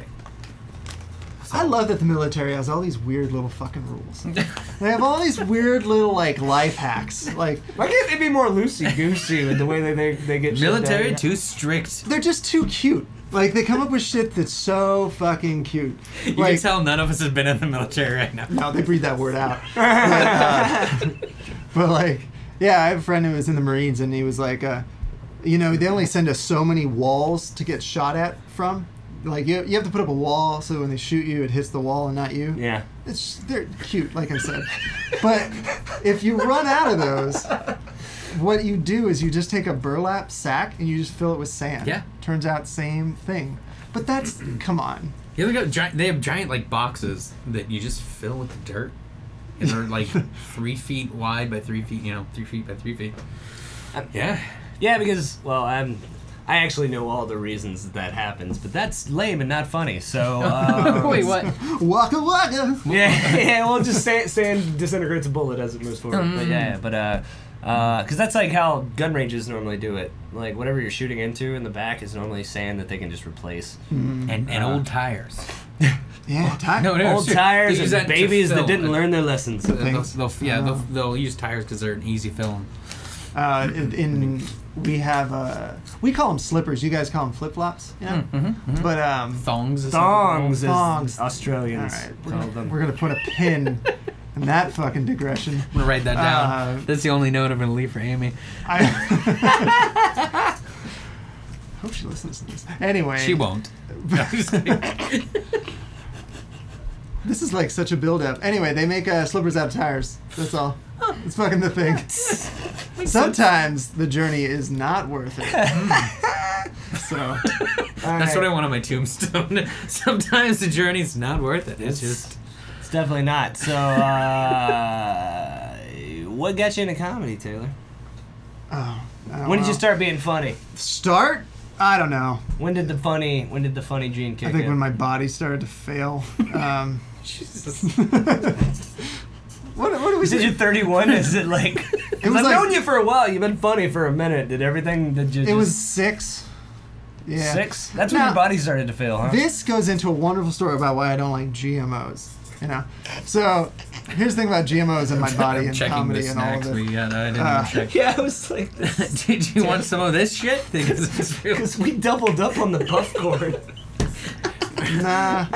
I love that the military has all these weird little fucking rules. They have all these weird little like life hacks. Like Why can't they be more loosey goosey with the way that they they get shit Military done? too strict. they're just too cute. Like they come up with shit that's so fucking cute. You Like, can tell none of us have been in the military right now. no, they breathe that word out. But, uh, but like, yeah, I have a friend who was in the Marines, and he was like, uh, you know, they only send us so many walls to get shot at from. Like you, you have to put up a wall so when they shoot you, it hits the wall and not you. Yeah. It's they're cute, like I said. But if you run out of those, what you do is you just take a burlap sack and you just fill it with sand. Yeah. Turns out same thing. But that's come on. Yeah, they got giant. They have giant like boxes that you just fill with dirt, and they're like three feet wide by three feet. You know, three feet by three feet. Yeah. Yeah, because well, I'm I actually know all the reasons that that happens, but that's lame and not funny. So uh, Wait, what? Waka waka. Yeah, yeah. Well, just sand, sand disintegrates a bullet as it moves forward. Mm. But yeah, but uh, uh, because that's like how gun ranges normally do it. Like whatever you're shooting into in the back is normally sand that they can just replace. And and Uh, old tires. Yeah, time. No, no. Old seriously. tires They use and that to babies that fill. didn't learn their lessons. They'll, Things. they'll, yeah, Oh. they'll, they'll use tires because they're an easy film. Uh, in, in we have uh, we call them slippers. You guys call them flip flops. You know. Mm-hmm, But um, Thongs. is Thongs, as Thongs. Australians all right, we're call gonna, them. we're gonna put a pin in that fucking digression. I'm gonna write that down. Uh, That's the only note I'm gonna leave for Amy. I hope she listens to this. Anyway, She won't. this is like such a build up. Anyway, they make uh, slippers out of tires. That's all. It's fucking the thing. Sometimes the journey is not worth it. So That's what I want on my tombstone. Sometimes the journey's not worth it. It's just. It's definitely not. So, uh, what got you into comedy, Taylor? Oh, I don't When did you know. start being funny? Start? I don't know. When did the funny? When did the funny gene kick I think in? when my body started to fail. Um, Jesus. what, what do we You said say? you're thirty-one. Is it like? Because was I've like- known you for a while. You've been funny for a minute. Did everything that you It just was six. Yeah. six? That's when Now- your body started to fail, huh? This goes into a wonderful story about why I don't like G M Os. You know, so here's the thing about G M Os and my body I'm and checking comedy the and all snacks of it. we got. I didn't Uh, even check. Yeah, I was like, Did you want some of this shit? Because it's real. because we doubled up on the puff cord. Nah,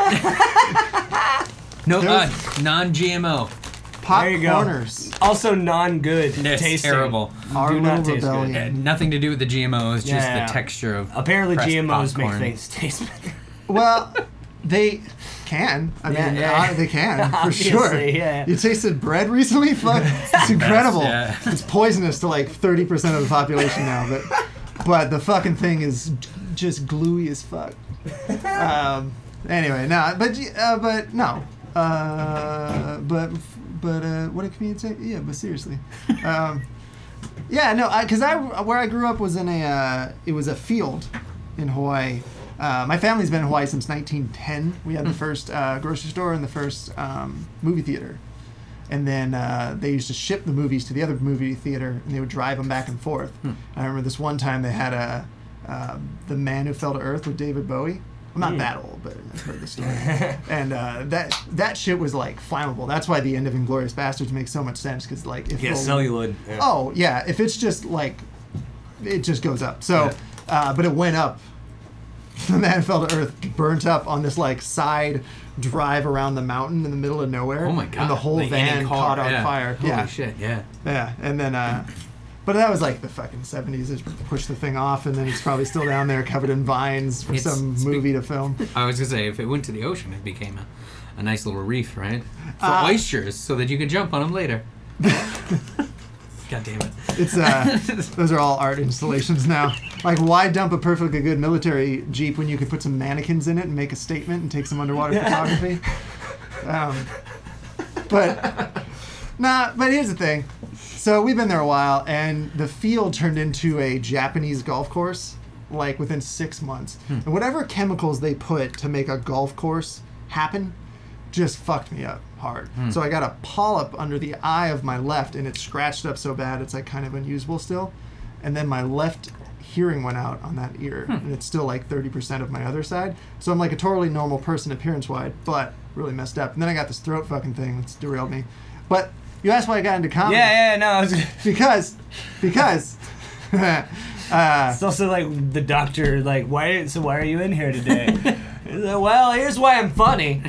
No, uh, There's- non-G M O. pop There you go. corners Also non-good That's tasting. terrible. are Do a not little taste good. rebellion. Uh, nothing to do with the G M O. It's just Yeah. the texture of. Apparently, pressed G M Os make popcorn. things taste better. Well, they can. I Yeah, mean, yeah. uh, they can for Obviously, sure. yeah. You tasted bread recently? Fuck, it's incredible. yeah. It's poisonous to like thirty percent of the population now, but but the fucking thing is just gluey as fuck. Um. Anyway, no, but uh, but no, uh, but but uh, what did comedians say? Yeah, but seriously, um, yeah, no, because I, where I grew up was in a uh, it was a field in Hawaii. Uh, my family's been in Hawaii since nineteen ten. We had the first uh, grocery store and the first um, movie theater. And then uh, they used to ship the movies to the other movie theater, and they would drive them back and forth. I remember this one time they had a uh, The Man Who Fell to Earth with David Bowie. I'm not Mm. that old, but I've heard the story. And uh, that that shit was like flammable. That's why the end of Inglourious Bastards makes so much sense because like if Yeah, the- celluloid. Yeah. Oh yeah, if it's just like, it just goes up. So, Yeah. uh, but it went up. The man fell to earth, burnt up on this like side drive around the mountain in the middle of nowhere. Oh my god! And the whole Like, in a van car, caught on yeah. fire. Holy yeah, shit! Yeah. yeah. And then, uh, but that was like the fucking seventies. They just pushed the thing off, and then it's probably still down there, covered in vines for It's- some it's movie to film. I was gonna say if it went to the ocean, it became a, a nice little reef, right? For Uh, oysters, so that you could jump on them later. God damn it! It's uh, those are all art installations now. Like, why dump a perfectly good military jeep when you could put some mannequins in it and make a statement and take some underwater photography? Um, but nah. But here's the thing. So we've been there a while, and the field turned into a Japanese golf course, like within six months. And whatever chemicals they put to make a golf course happen, just fucked me up hard. So I got a polyp under the eye of my left, and it's scratched up so bad it's like kind of unusable still. And then my left hearing went out on that ear, and it's still like thirty percent of my other side. So I'm like a totally normal person appearance-wide, but really messed up. And then I got this throat fucking thing that's derailed me. But you asked why I got into comedy. Yeah, yeah, no. I was Because, because, uh, it's also like the doctor, like, why? So why are you in here today? He's like, well, here's why I'm funny.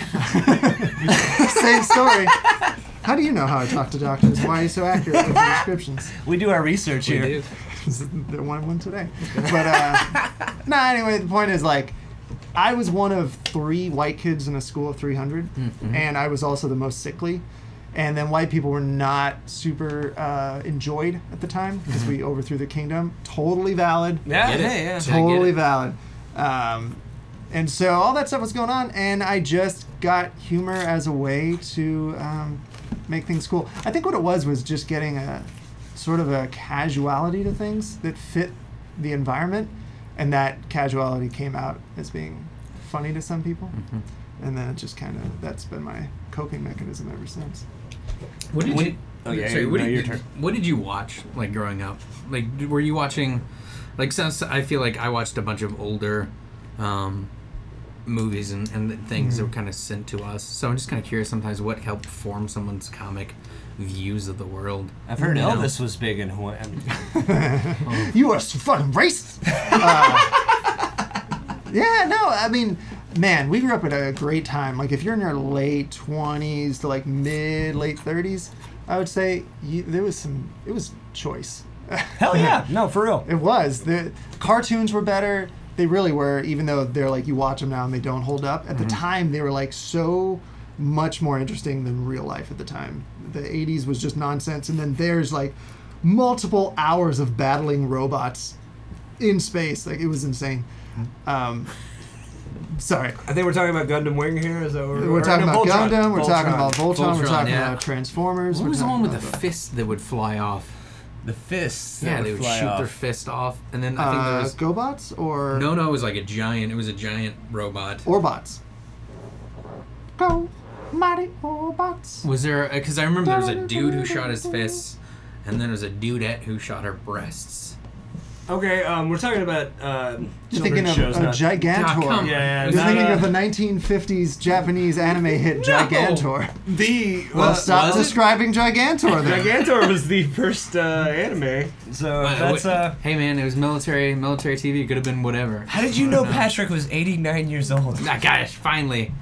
same story. How do you know how I talk to doctors? Why are you so accurate with your descriptions? We do our research We here. do. There one one today. But uh no, anyway, the point is like I was one of three white kids in a school of three hundred, and I was also the most sickly. And then white people were not super uh, enjoyed at the time because we overthrew the kingdom. Totally valid. Yeah, Get it. yeah, yeah. Yeah, get Totally it. valid. Um, and so all that stuff was going on, and I just got humor as a way to um, make things cool. I think what it was was just getting a sort of a casuality to things that fit the environment, and that casuality came out as being funny to some people. And then it just kind of, that's been my coping mechanism ever since. What did When- you? oh, yeah, sorry, yeah, what no, did your you, turn. What did you watch like growing up? Like, were you watching? Like, since I feel like I watched a bunch of older um, movies and, and things that were kind of sent to us. So I'm just kind of curious sometimes what helped form someone's comic views of the world. I've heard You know? Elvis was big in Hawaii. You are s- fucking racist. Uh, yeah, no, I mean, man, we grew up at a great time. Like, if you're in your late twenties to like mid late thirties, I would say you, there was some. It was choice. Hell yeah. No, for real. It was. The cartoons were better. They really were, even though they're like, you watch them now and they don't hold up. At the time, they were like so much more interesting than real life at the time. The eighties was just nonsense. And then there's like multiple hours of battling robots in space. Like, it was insane. Um, sorry. I think we're talking about Gundam Wing here. Is that what We're talking about Voltron. Gundam, we're talking about Voltron, we're Voltron, talking yeah. about Transformers. What we're was the talking one with about the fist that would fly off? The fists. Yeah, that they would fly shoot off. their fist off, and then I think there Uh, was GoBots or no, no, it was like a giant. It was a giant robot. Orbots. Go, mighty Orbots. Was there? Because I remember there was a dude who shot his fists, and then there was a dudette who shot her breasts. Okay, um, we're talking about uh, You're thinking children's of shows. a not- Gigantor. Ah, come Yeah, yeah. You're not, thinking uh, of the nineteen fifties Japanese anime hit No. Gigantor. the Well, well, stop was it? describing Gigantor then. Gigantor was the first uh, anime. So Uh, that's what- uh. hey man, it was military, military T V. It could have been whatever. How did you know Patrick was eighty-nine years old? Ah, gosh, finally,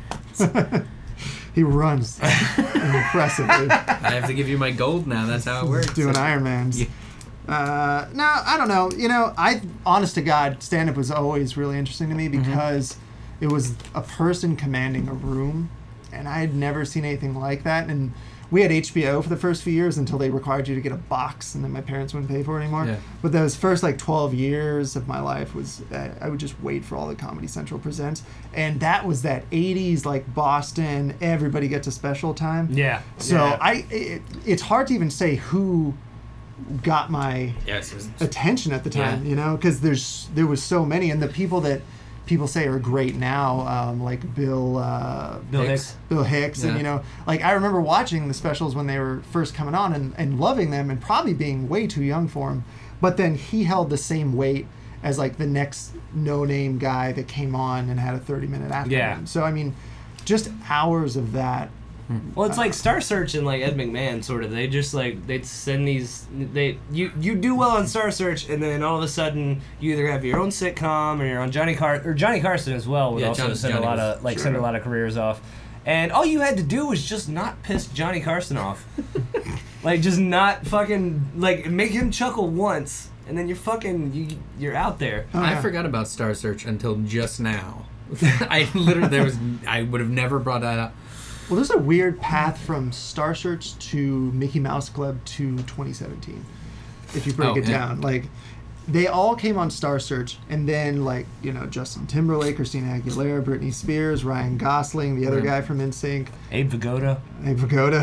He runs impressively, I have to give you my gold now. That's how it works. doing Ironmans. Yeah. Uh, no, I don't know. You know, I, honest to God, stand-up was always really interesting to me because it was a person commanding a room, and I had never seen anything like that. And we had H B O for the first few years until they required you to get a box, and then my parents wouldn't pay for it anymore. Yeah. But those first like twelve years of my life was uh, I would just wait for all the Comedy Central presents, and that was that eighties like Boston, everybody gets a special time. Yeah. So yeah. I, it, it's hard to even say who got my Yes. It was, attention at the time, Yeah. you know, because there's there was so many, and the people that people say are great now, um, like Bill uh, Bill Hicks. Hicks. Bill Hicks, and Yeah. you know, like I remember watching the specials when they were first coming on and, and loving them, and probably being way too young for him, but then he held the same weight as like the next no-name guy that came on and had a thirty-minute after Yeah. him. So I mean, just hours of that. Well, it's like Star Search and like Ed McMahon, sort of. They just like they'd send these. They you you do well on Star Search, and then all of a sudden you either have your own sitcom or you're on Johnny Car or Johnny Carson as well would Yeah, also John- send Johnny a lot was- of like sure. send a lot of careers off, and all you had to do was just not piss Johnny Carson off, like just not fucking like make him chuckle once, and then you're fucking you you're out there. Oh, I yeah. forgot about Star Search until just now. I literally there was I would have never brought that up. Well, there's a weird path from Star Search to Mickey Mouse Club to twenty seventeen. If you break Oh, it yeah. down, like they all came on Star Search, and then like you know Justin Timberlake, Christina Aguilera, Britney Spears, Ryan Gosling, the other Yeah. guy from N Sync, Abe Vigoda. Abe Vigoda.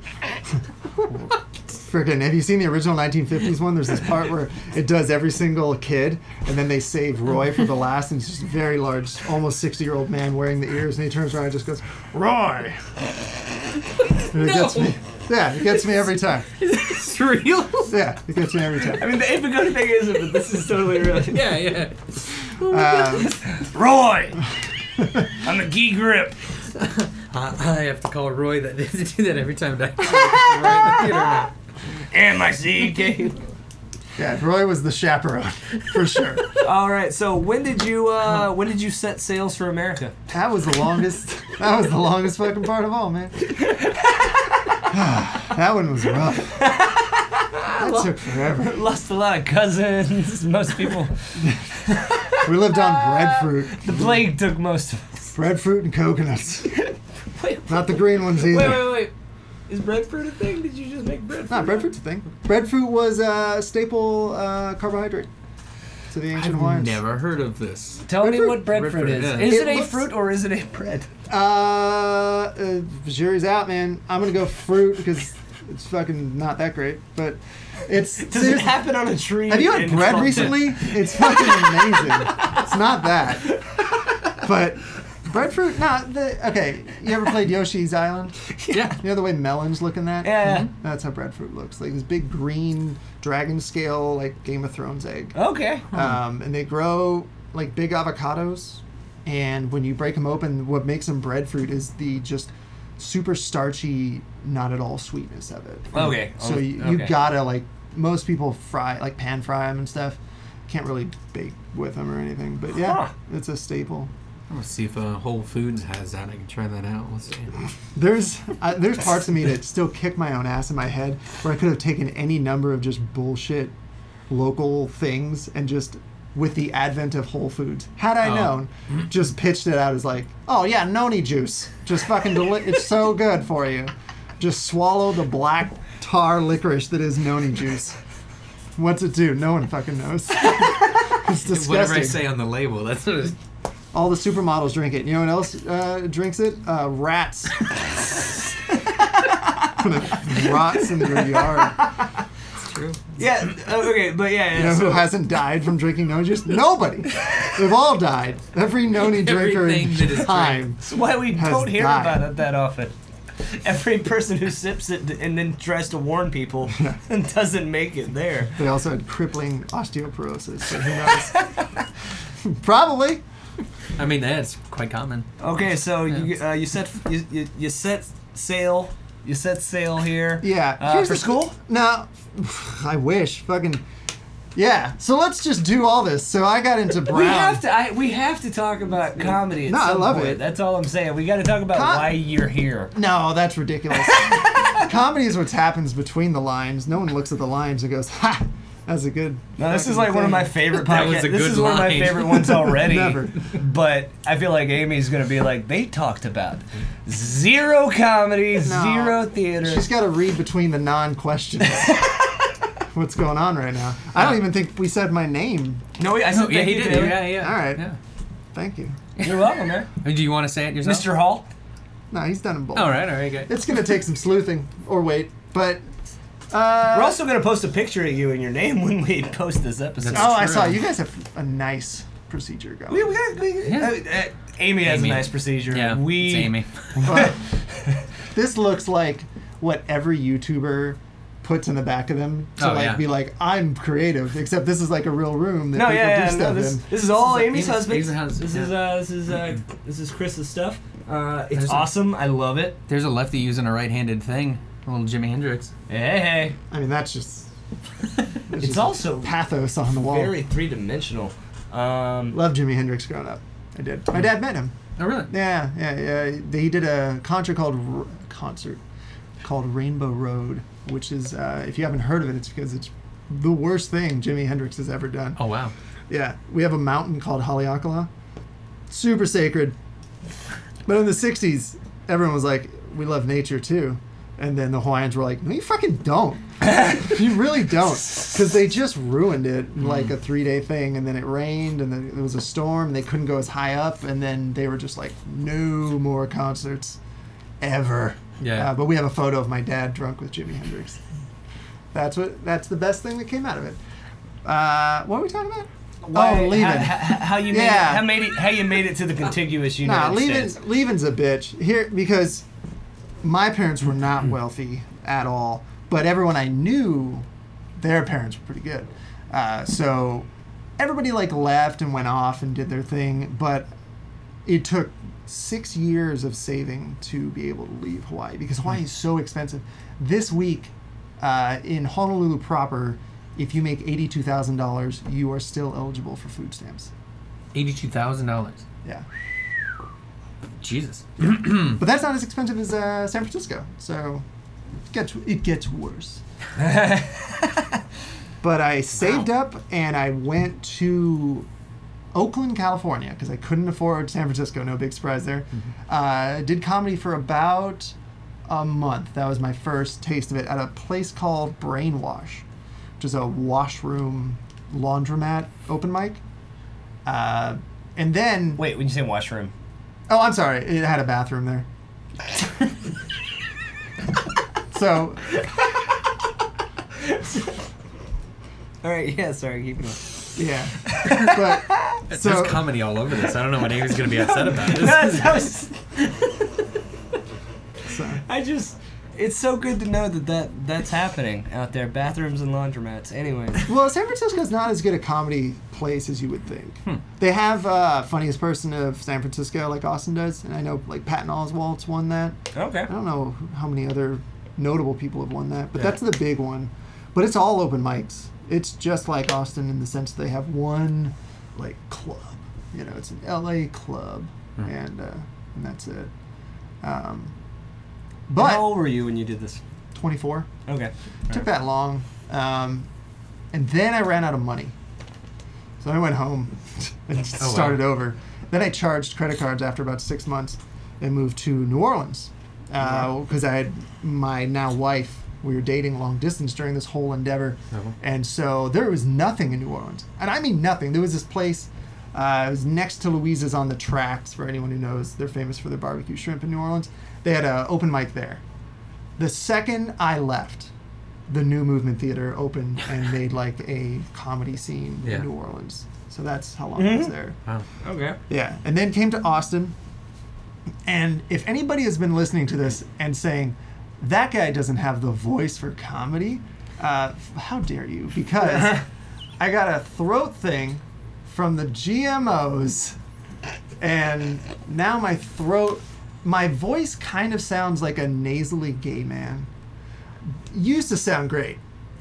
Freaking, have you seen the original nineteen fifties one? There's this part where it does every single kid, and then they save Roy for the last, and it's just a very large, almost sixty-year-old man wearing the ears, and he turns around and just goes, Roy! And it No. gets me. Yeah, it gets me every time. It's real? Yeah, it gets me every time. I mean, the Abe Vigoda thing isn't, but this is totally real. Yeah, yeah. Um, Roy! I'm the Gee Grip. I, I have to call Roy that to do that every time. I right in the theater now. And my C K. yeah, Roy was the chaperone, for sure. All right. So when did you uh, when did you set sails for America? That was the longest. That was the longest fucking part of all, man. That one was rough. That took forever. Lost a lot of cousins. Most people. We lived on breadfruit. The plague took most of us. Breadfruit and coconuts. Wait, Not the green ones either. wait, wait, wait. Is breadfruit a thing? Did you just make breadfruit? Nah, breadfruit's a thing. Breadfruit was a staple uh, carbohydrate to the ancient I've Hawaiians. never heard of this. Tell me Breadfruit? what breadfruit Breadfruit, is. yeah. Is it, It a looks- fruit or is it a bread? Uh, uh, jury's out, man. I'm gonna go fruit because it's fucking not that great, but it's. Does it seriously- happen on a tree? Have you had and bread called- recently? It's fucking amazing. It's not that, but breadfruit. Nah, the okay. You ever played Yoshi's Island? Yeah. You know the way melons look in that? Yeah. Mhm. That's how breadfruit looks. Like this big green dragon scale, like Game of Thrones egg. Okay. Um, and they grow like big avocados. And when you break them open, what makes them breadfruit is the just super starchy, not at all sweetness of it. Okay. So Oh, you, you okay. gotta like most people fry like pan fry them and stuff. Can't really bake with them or anything, but yeah, Huh. it's a staple. I'm gonna see if uh, Whole Foods has that. I can try that out. Let's see. There's uh, there's parts of me that still kick my own ass in my head where I could have taken any number of just bullshit local things and just with the advent of Whole Foods, had I Oh. known, just pitched it out as like, oh yeah, noni juice, just fucking deli- it's so good for you. Just swallow the black tar licorice that is noni juice. What's it do? No one fucking knows. It's disgusting. Whatever I say on the label, that's what it is. All the supermodels drink it. You know what else uh, drinks it? Uh, rats. When it rots in your yard. It's true. Yeah. uh, Okay. But yeah. yeah You know so, who hasn't died from drinking noni juice? Nobody. They've all died. Every noni drinker in Everything that is time. That's why we has don't hear died. about it that often. Every person who sips it and then tries to warn people and doesn't make it there. They also had crippling osteoporosis. So who knows? Probably. I mean, that's quite common. Okay, so you uh, you set you, you, you set sail you set sail here. Yeah. Uh, Here's for the- school? No. I wish. Fucking. Yeah. So let's just do all this. So I got into Brown. We have to. I, we have to talk about comedy. At No, I some love point. it. That's all I'm saying. We got to talk about Com- why you're here. No, that's ridiculous. Comedy is what happens between the lines. No one looks at the lines and goes, "Ha, that's a good." No, this is fucking like one of my thing." favorite That was podcasts. a This good is one of my line. favorite ones already. Never. But I feel like Amy's gonna be like, they talked about zero comedy, No. zero theater. She's got to read between the non-questions. What's going on right now? I don't even think we said my name. no, wait, I No, said yeah, thank he you, did. Taylor. Yeah, yeah. All right. Yeah. Thank you. You're welcome, man. I mean, do you want to say it yourself? Mister Hall. No, he's done them both. All right, all right, good. It's gonna take some sleuthing or wait, but. Uh, We're also gonna post a picture of you and your name when we post this episode. That's Oh, I true. saw. You guys have a nice procedure going. We, we got, we, Yeah. uh, uh, Amy has Amy. a nice procedure. Yeah, we it's Amy. But this looks like what every YouTuber puts in the back of them to Oh, like yeah. be like, I'm creative. Except this is like a real room that No, people yeah, yeah, do no, stuff this, in. this is all This is Amy's Amy's- husband. Amy's house, This yeah. is uh, this is uh, this is Chris's stuff. Uh, it's There's a- awesome. I love it. There's a lefty using a right-handed thing. A little Jimi Hendrix. Hey, hey. I mean, that's just It's just also pathos on the wall. very three dimensional. Um, Love Jimi Hendrix growing up. I did. My dad met him. Oh, really? Yeah, yeah, yeah. He did a concert called R- concert called Rainbow Road, which is uh, if you haven't heard of it, it's because it's the worst thing Jimi Hendrix has ever done. Oh, wow. Yeah, we have a mountain called Haleakala, super sacred. But in the sixties, everyone was like, "We love nature too," and then the Hawaiians were like, "No, you fucking don't. You really don't," because they just ruined it in like a three-day thing, and then it rained, and then there was a storm, and they couldn't go as high up, and then they were just like, "No more concerts, ever." Yeah. Uh, but we have a photo of my dad drunk with Jimi Hendrix. That's what. That's the best thing that came out of it. Uh, what were we talking about? why- oh, leaving. How, how, how you made Yeah. it, how made it how you made it to the contiguous Nah, United leaving, States. leaving's a bitch here because my parents were not wealthy at all, but everyone I knew, their parents were pretty good. Uh, so everybody like left and went off and did their thing, but it took six years of saving to be able to leave Hawaii because Hawaii is so expensive. This week uh, in Honolulu proper, if you make eighty-two thousand dollars, you are still eligible for food stamps. eighty-two thousand dollars. Yeah. Jesus. But that's not as expensive as uh, San Francisco, so it gets it gets worse. But I saved up and I went to Oakland, California, because I couldn't afford San Francisco. No big surprise there. Uh, did comedy for about a month. That was my first taste of it at a place called Brainwash, which is a washroom laundromat open mic. Uh, and then Wait, when you say washroom, Oh, I'm sorry. It had a bathroom there. So, all right, yeah, sorry, keep going. yeah. But so There's comedy all over this. I don't know what Amy's going to be upset about. That's- that was- so I just, it's so good to know that, that that's happening out there. Bathrooms and laundromats. Anyway. well, San Francisco's not as good a comedy place as you would think. Hmm. They have uh, funniest person of San Francisco, like Austin does, and I know like Patton Oswalt's won that. Okay. I don't know how many other notable people have won that, but Yeah. that's the big one. But it's all open mics. It's just like Austin in the sense they have one like club. You know, it's an L A club, Hmm. and uh, and that's it. Um, How but old were you when you did this? twenty-four. Okay. Took that long, um, and then I ran out of money, so I went home and wow. started over. Then I charged credit cards after about six months, and moved to New Orleans because I had my now wife. We were dating long distance during this whole endeavor, Oh. and so there was nothing in New Orleans, and I mean nothing. There was this place. Uh, it was next to Louisa's on the Tracks. For anyone who knows, they're famous for their barbecue shrimp in New Orleans. They had an open mic there. The second I left, the New Movement Theater opened and made like a comedy scene Yeah. in New Orleans. So that's how long I was Mhm. there. Wow. Okay. Yeah, and then came to Austin. And if anybody has been listening to this and saying, that guy doesn't have the voice for comedy, uh, how dare you? Because I got a throat thing from the G M Os, and now my throat, my voice kind of sounds like a nasally gay man. Used to sound great.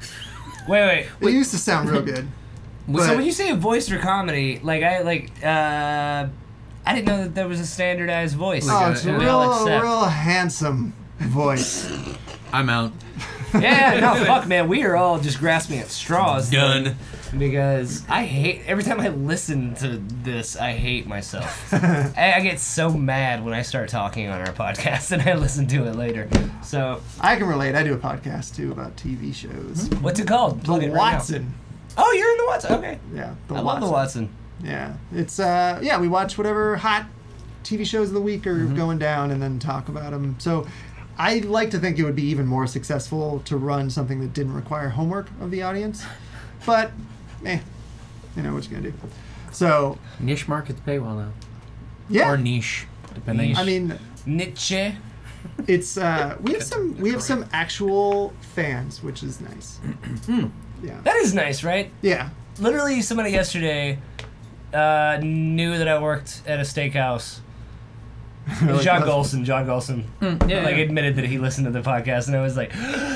Wait, wait. It used to sound real good. So But- when you say a voice for comedy, like I like, uh, I didn't know that there was a standardized voice. Oh, it's Yeah. that they'll real, accept. real handsome voice. I'm out. Yeah, yeah, no, fuck, man. We are all just grasping at straws. Done. Because I hate every time I listen to this, I hate myself. I, I get so mad when I start talking on our podcast, and I listen to it later. So, I can relate. I do a podcast too about T V shows. what's it called? The Plug it right now. Watson. Oh, you're in the Watson. Okay, Yeah, the I love the Watson. Yeah, it's uh, yeah. We watch whatever hot T V shows of the week are Mm-hmm. going down, and then talk about them. So, I like to think it would be even more successful to run something that didn't require homework of the audience, but, eh, you know what you're gonna do. So, Niche markets pay well now. yeah. Or niche, depending. I mean, Nietzsche. it's uh, we have some we have some actual fans, which is nice. Yeah. That is nice, right? Yeah. Literally, somebody yesterday uh, knew that I worked at a steakhouse. It was Like, John that's- Golson. John Golson. Mm, yeah, like yeah. admitted that he listened to the podcast, and I was like,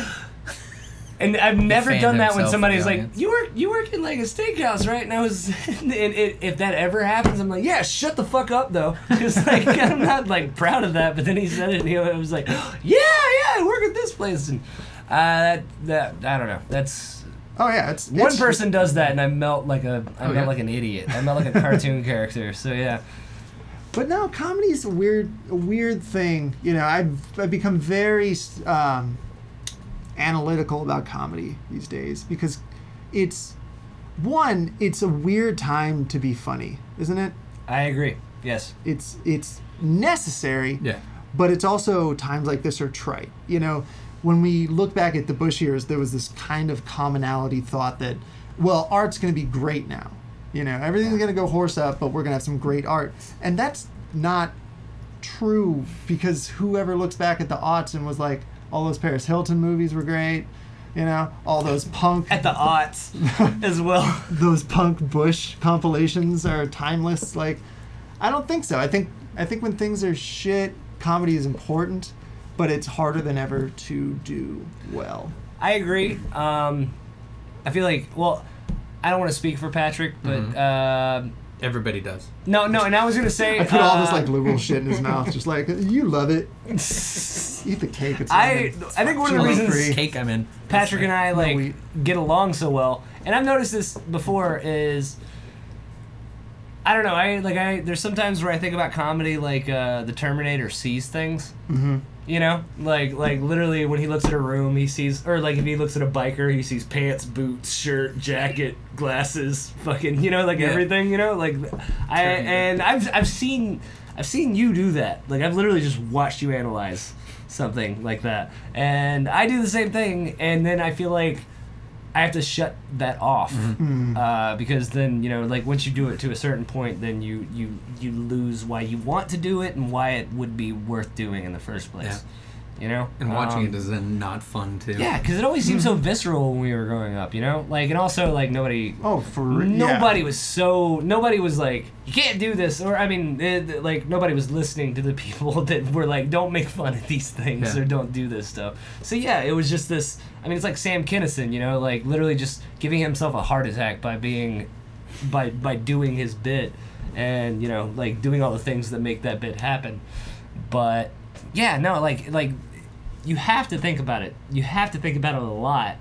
and I've never fanned done that when himself somebody's in the like, audience. "You work, you work in like a steakhouse, right?" And I was, and it, if that ever happens, I'm like, "Yeah, shut the fuck up, though," because like I'm not like proud of that. But then he said it, and I was like, "Yeah, yeah, I work at this place," and uh, that that I don't know. That's Oh yeah, it's one it's- person does that, and I melt like a I Oh, melt yeah. like an idiot. I melt like a cartoon character. So yeah. But no, comedy's a weird, a weird thing. You know, I've, I've become very um, analytical about comedy these days because it's one, it's a weird time to be funny, isn't it? I agree. Yes. It's it's necessary, Yeah. but it's also times like this are trite. You know, when we look back at the Bush years, there was this kind of commonality thought that, well, art's going to be great now. You know, everything's going to go horse up, but we're going to have some great art. And that's not true because whoever looks back at the aughts and was like, all those Paris Hilton movies were great, you know, all those punk At the aughts as well. those punk Bush compilations are timeless. Like, I don't think so. I think I think when things are shit, comedy is important, but it's harder than ever to do well. I agree. Um, I feel like, well, I don't want to speak for Patrick, but Mm-hmm. uh, Everybody does. no, no. And I was gonna say, I put all this uh, like liberal shit in his mouth, just like you love it. Eat the cake. It's I lemon. I think one of the Gluten-free. reasons Cake I'm in. Patrick and I like wheat. get along so well, and I've noticed this before is. I don't know. I like I. There's sometimes where I think about comedy like uh, the Terminator sees things. Mm-hmm. You know, like like literally when he looks at a room, he sees, or like if he looks at a biker, he sees pants, boots, shirt, jacket, glasses, fucking, you know, like Yeah. everything. You know, like I and I've I've seen I've seen you do that. Like I've literally just watched you analyze something like that, and I do the same thing, and then I feel like I have to shut that off Mm. uh, because then you know, like once you do it to a certain point, then you you you lose why you want to do it and why it would be worth doing in the first place. You know, And watching Um, it is then not fun too. yeah, because it always seemed so visceral when we were growing up. You know, like, and also like nobody. Oh, for re- Nobody yeah. was so. Nobody was like, you can't do this, or I mean, it, like nobody was listening to the people that were like, don't make fun of these things Yeah. or don't do this stuff. So yeah, it was just this. I mean, it's like Sam Kinison, you know, like literally just giving himself a heart attack by being, by by doing his bit, and you know, like doing all the things that make that bit happen. But yeah, no, like like. You have to think about it. You have to think about it a lot.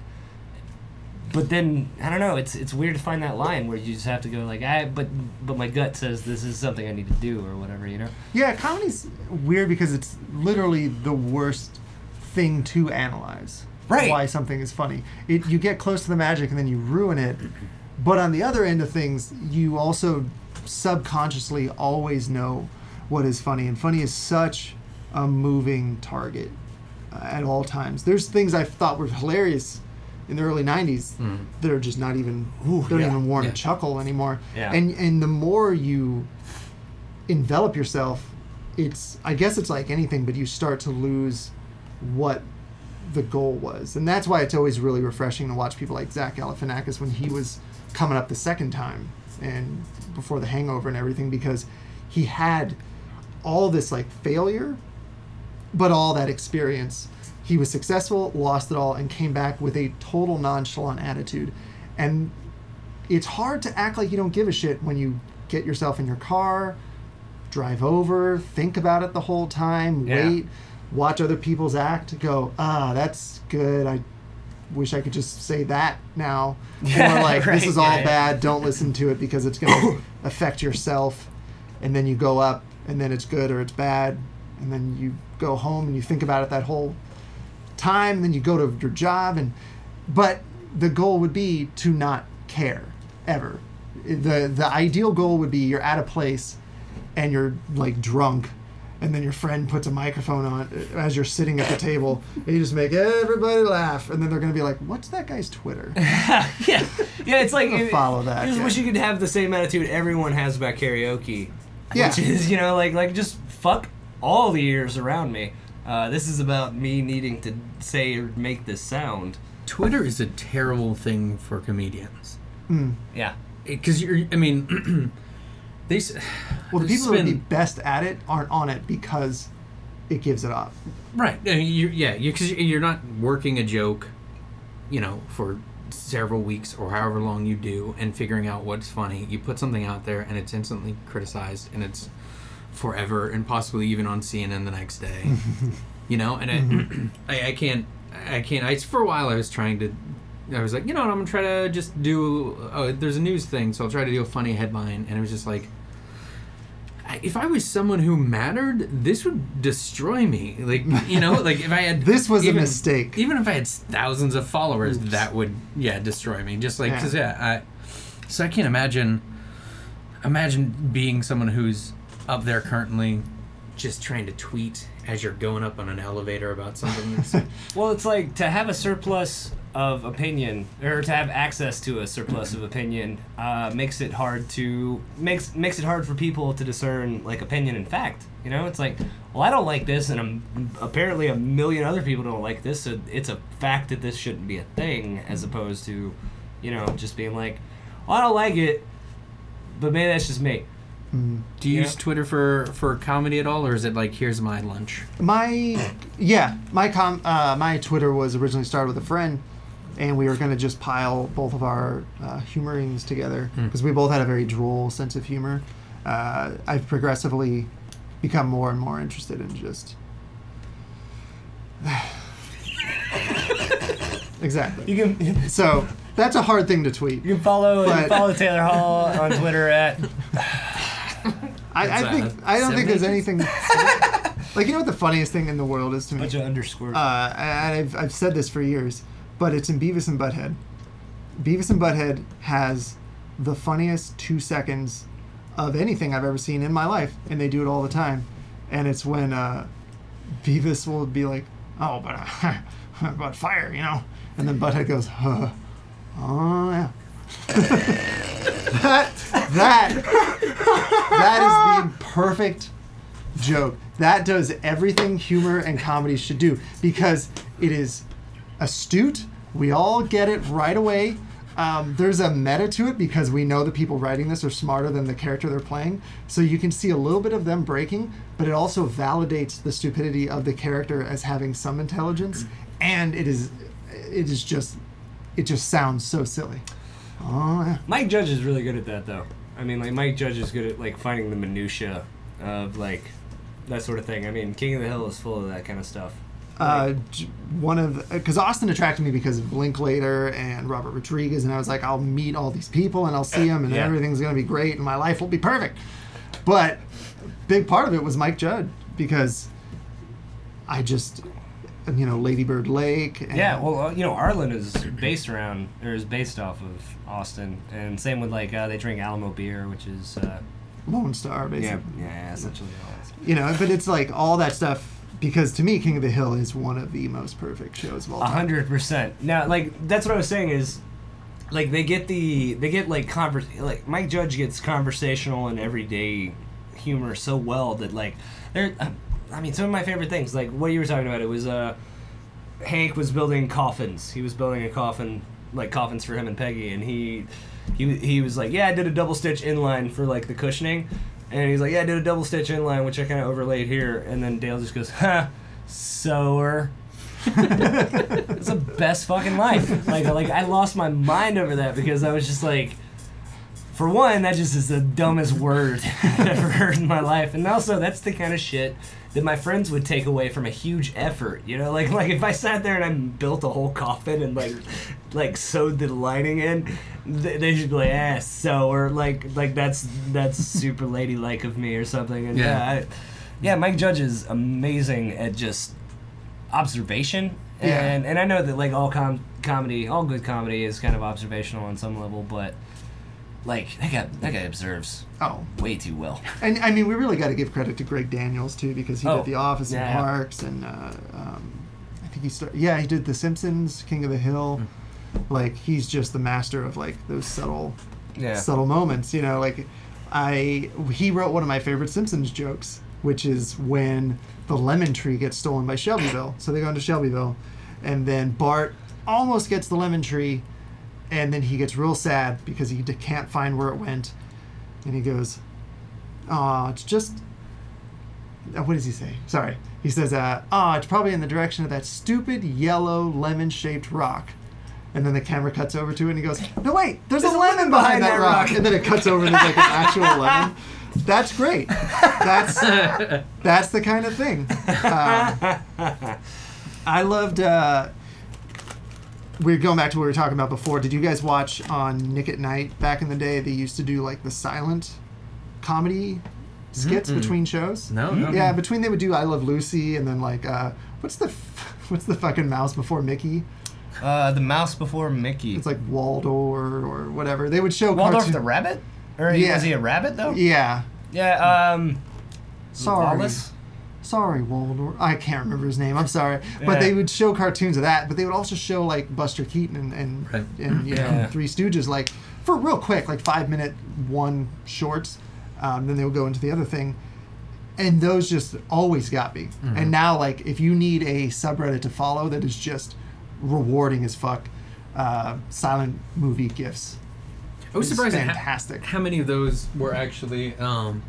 But then I don't know. It's it's weird to find that line where you just have to go like, I. But but my gut says this is something I need to do or whatever. You know. Yeah, comedy's weird because it's literally the worst thing to analyze. Right. Why something is funny. It you get close to the magic and then you ruin it. But on the other end of things, you also subconsciously always know what is funny, and funny is such a moving target uh, at all times. There's things I thought were hilarious in the early nineties Mm. that are just not even Ooh, don't yeah, even warrant yeah. a chuckle anymore. Yeah. And and the more you envelop yourself, it's I guess it's like anything, but you start to lose what the goal was. And that's why it's always really refreshing to watch people like Zach Galifianakis when he was coming up the second time and before The Hangover and everything, because he had all this like failure, but all that experience. He was successful, lost it all, and came back with a total nonchalant attitude. And it's hard to act like you don't give a shit when you get yourself in your car, drive over, think about it the whole time, Yeah. wait, watch other people's act, go, ah, that's good. I wish I could just say that now. Or like, Right, this is all yeah, yeah. bad. Don't listen to it because it's going to affect yourself. And then you go up, and then it's good or it's bad. And then you go home and you think about it that whole time. And then you go to your job. And but the goal would be to not care ever. The the ideal goal would be you're at a place and you're like drunk, and then your friend puts a microphone on as you're sitting at the table, and you just make everybody laugh, and then they're gonna be like, "What's that guy's Twitter?" yeah, yeah. It's like I'm gonna it- follow that, I just yeah. wish you could have the same attitude everyone has about karaoke. Yeah. Which is, you know, like like just fuck all the ears around me. Uh, this is about me needing to say or make this sound. Twitter is a terrible thing for comedians. Mm. Yeah. Because you're, I mean, they. s- Well, the there's people who would be been- best at it aren't on it because it gives it up. Right. I mean, you, yeah, because you're not working a joke, you know, for several weeks or however long you do and figuring out what's funny. You put something out there and it's instantly criticized and it's forever and possibly even on C N N the next day. You know, and I, I, I can't, I can't. I for a while I was trying to. I was like, you know what, I'm gonna try to just do. Oh, there's a news thing, so I'll try to do a funny headline, and it was just like. I- If I was someone who mattered, this would destroy me. Like, you know, like if I had This was a even- mistake. Even if I had thousands of followers, Oops. that would yeah destroy me. Just like Yeah. because yeah, I. So I can't imagine. Imagine being someone who's up there currently, just trying to tweet as you're going up on an elevator about something. That's, Well, it's like to have a surplus of opinion, or to have access to a surplus of opinion, uh, makes it hard to makes makes it hard for people to discern like opinion and fact. You know, it's like, well, I don't like this, and um apparently a million other people don't like this, so it's a fact that this shouldn't be a thing, as opposed to, you know, just being like, well, I don't like it, but maybe that's just me. Mm. do you Yeah. use Twitter for for comedy at all, or is it like here's my lunch? My yeah, my com uh, my Twitter was originally started with a friend, and we were gonna just pile both of our uh, humorings together because we both had a very droll sense of humor. Uh, I've progressively become more and more interested in just exactly. You can So that's a hard thing to tweet. you can follow you can But- follow Taylor Hall on Twitter at I, That's, I think uh, I don't think there's seven anything like you know what the funniest thing in the world is to me. bunch of underscores. Uh, and I've, I've said this for years, but it's in Beavis and Butthead. Beavis and Butthead has the funniest two seconds of anything I've ever seen in my life, and they do it all the time. And it's when uh, Beavis will be like, "Oh, but uh, about fire, you know," and then Butthead goes, "Huh, oh yeah." that that that is the perfect joke. That does everything humor and comedy should do because it is astute. We all get it right away. Um, there's a meta to it because we know the people writing this are smarter than the character they're playing. So you can see a little bit of them breaking, but it also validates the stupidity of the character as having some intelligence. And it is, it is just, it just sounds so silly. Oh yeah. Mike Judge is really good at that, though. I mean, like Mike Judge is good at like finding the minutia of like that sort of thing. I mean, King of the Hill is full of that kind of stuff. Uh, j- one of because Austin attracted me because of Linklater and Robert Rodriguez, and I was like, I'll meet all these people and I'll see them, and Yeah. everything's gonna be great, and my life will be perfect. But big part of it was Mike Judd because I just, you know, Lady Bird Lake. And, Yeah, well, uh, you know, Arlen is based around or is based off of Austin, and same with like uh, they drink Alamo beer, which is uh, Lone Star, basically. yeah, yeah, essentially all that stuff. You know, but it's like all that stuff because to me, King of the Hill is one of the most perfect shows of all A time. hundred percent. Now, like that's what I was saying is, like they get the they get like convers like Mike Judge gets conversational and everyday humor so well that like there. I mean, some of my favorite things, like what you were talking about, it was uh, Hank was building coffins. He was building a coffin, like coffins for him and Peggy, and he he he was like, yeah, I did a double stitch inline for like the cushioning. And he's like, yeah, I did a double stitch inline, which I kind of overlaid here. And then Dale just goes, ha, sewer. It's the best fucking life. Like, like I lost my mind over that because I was just like, for one, that just is the dumbest word I've ever heard in my life. And also, that's the kind of shit that my friends would take away from a huge effort. You know, like like if I sat there and I built a whole coffin and like like sewed the lining in, they, they should be like, ah, so or like like that's that's super ladylike of me or something. And Yeah. yeah, I, yeah, Mike Judge is amazing at just observation. Yeah. And and I know that like all com- comedy, all good comedy is kind of observational on some level, but like that guy that guy observes Oh, way too well. and I mean, we really got to give credit to Greg Daniels too because he Oh, did The Office and yeah, yeah. Parks, and uh, um, I think he started. Yeah, he did The Simpsons, King of the Hill. Like he's just the master of like those subtle, Yeah. subtle moments. You know, like I he wrote one of my favorite Simpsons jokes which is when the lemon tree gets stolen by Shelbyville. So they go into Shelbyville, and then Bart almost gets the lemon tree, and then he gets real sad because he d- can't find where it went, and he goes, "Oh, it's just." Uh, what does he say? Sorry. He says, uh, "Oh, it's probably in the direction of that stupid yellow lemon-shaped rock." And then the camera cuts over to it, and he goes, "No, wait, there's, there's a, a lemon behind, behind that, that rock. rock." And then it cuts over, and there's like an actual lemon. That's great. That's that's the kind of thing. Um, I loved. Uh, we're going back to what we were talking about before. Did you guys watch on Nick at Night back in the day? They used to do like the silent comedy skits mm-hmm. between shows. No, no. Yeah, between they would do I Love Lucy, and then like uh, what's the f- what's the fucking mouse before Mickey? Uh, the mouse before Mickey. It's like Waldo or, or whatever. They would show Waldorf cartoon- the rabbit? Or yeah. was he a rabbit though? Yeah. Yeah. Um. Sorry. Wallace? Sorry, Waldorf. I can't remember his name. I'm sorry. Yeah. But they would show cartoons of that. But they would also show like Buster Keaton and and, right. and you yeah. know Three Stooges like for real quick, like five minute one shorts. Um, then they would go into the other thing. And those just always got me. Mm-hmm. And now, like, if you need a subreddit to follow that is just rewarding as fuck, uh, silent movie gifs. I was It's surprised fantastic. at how, how many of those were actually um,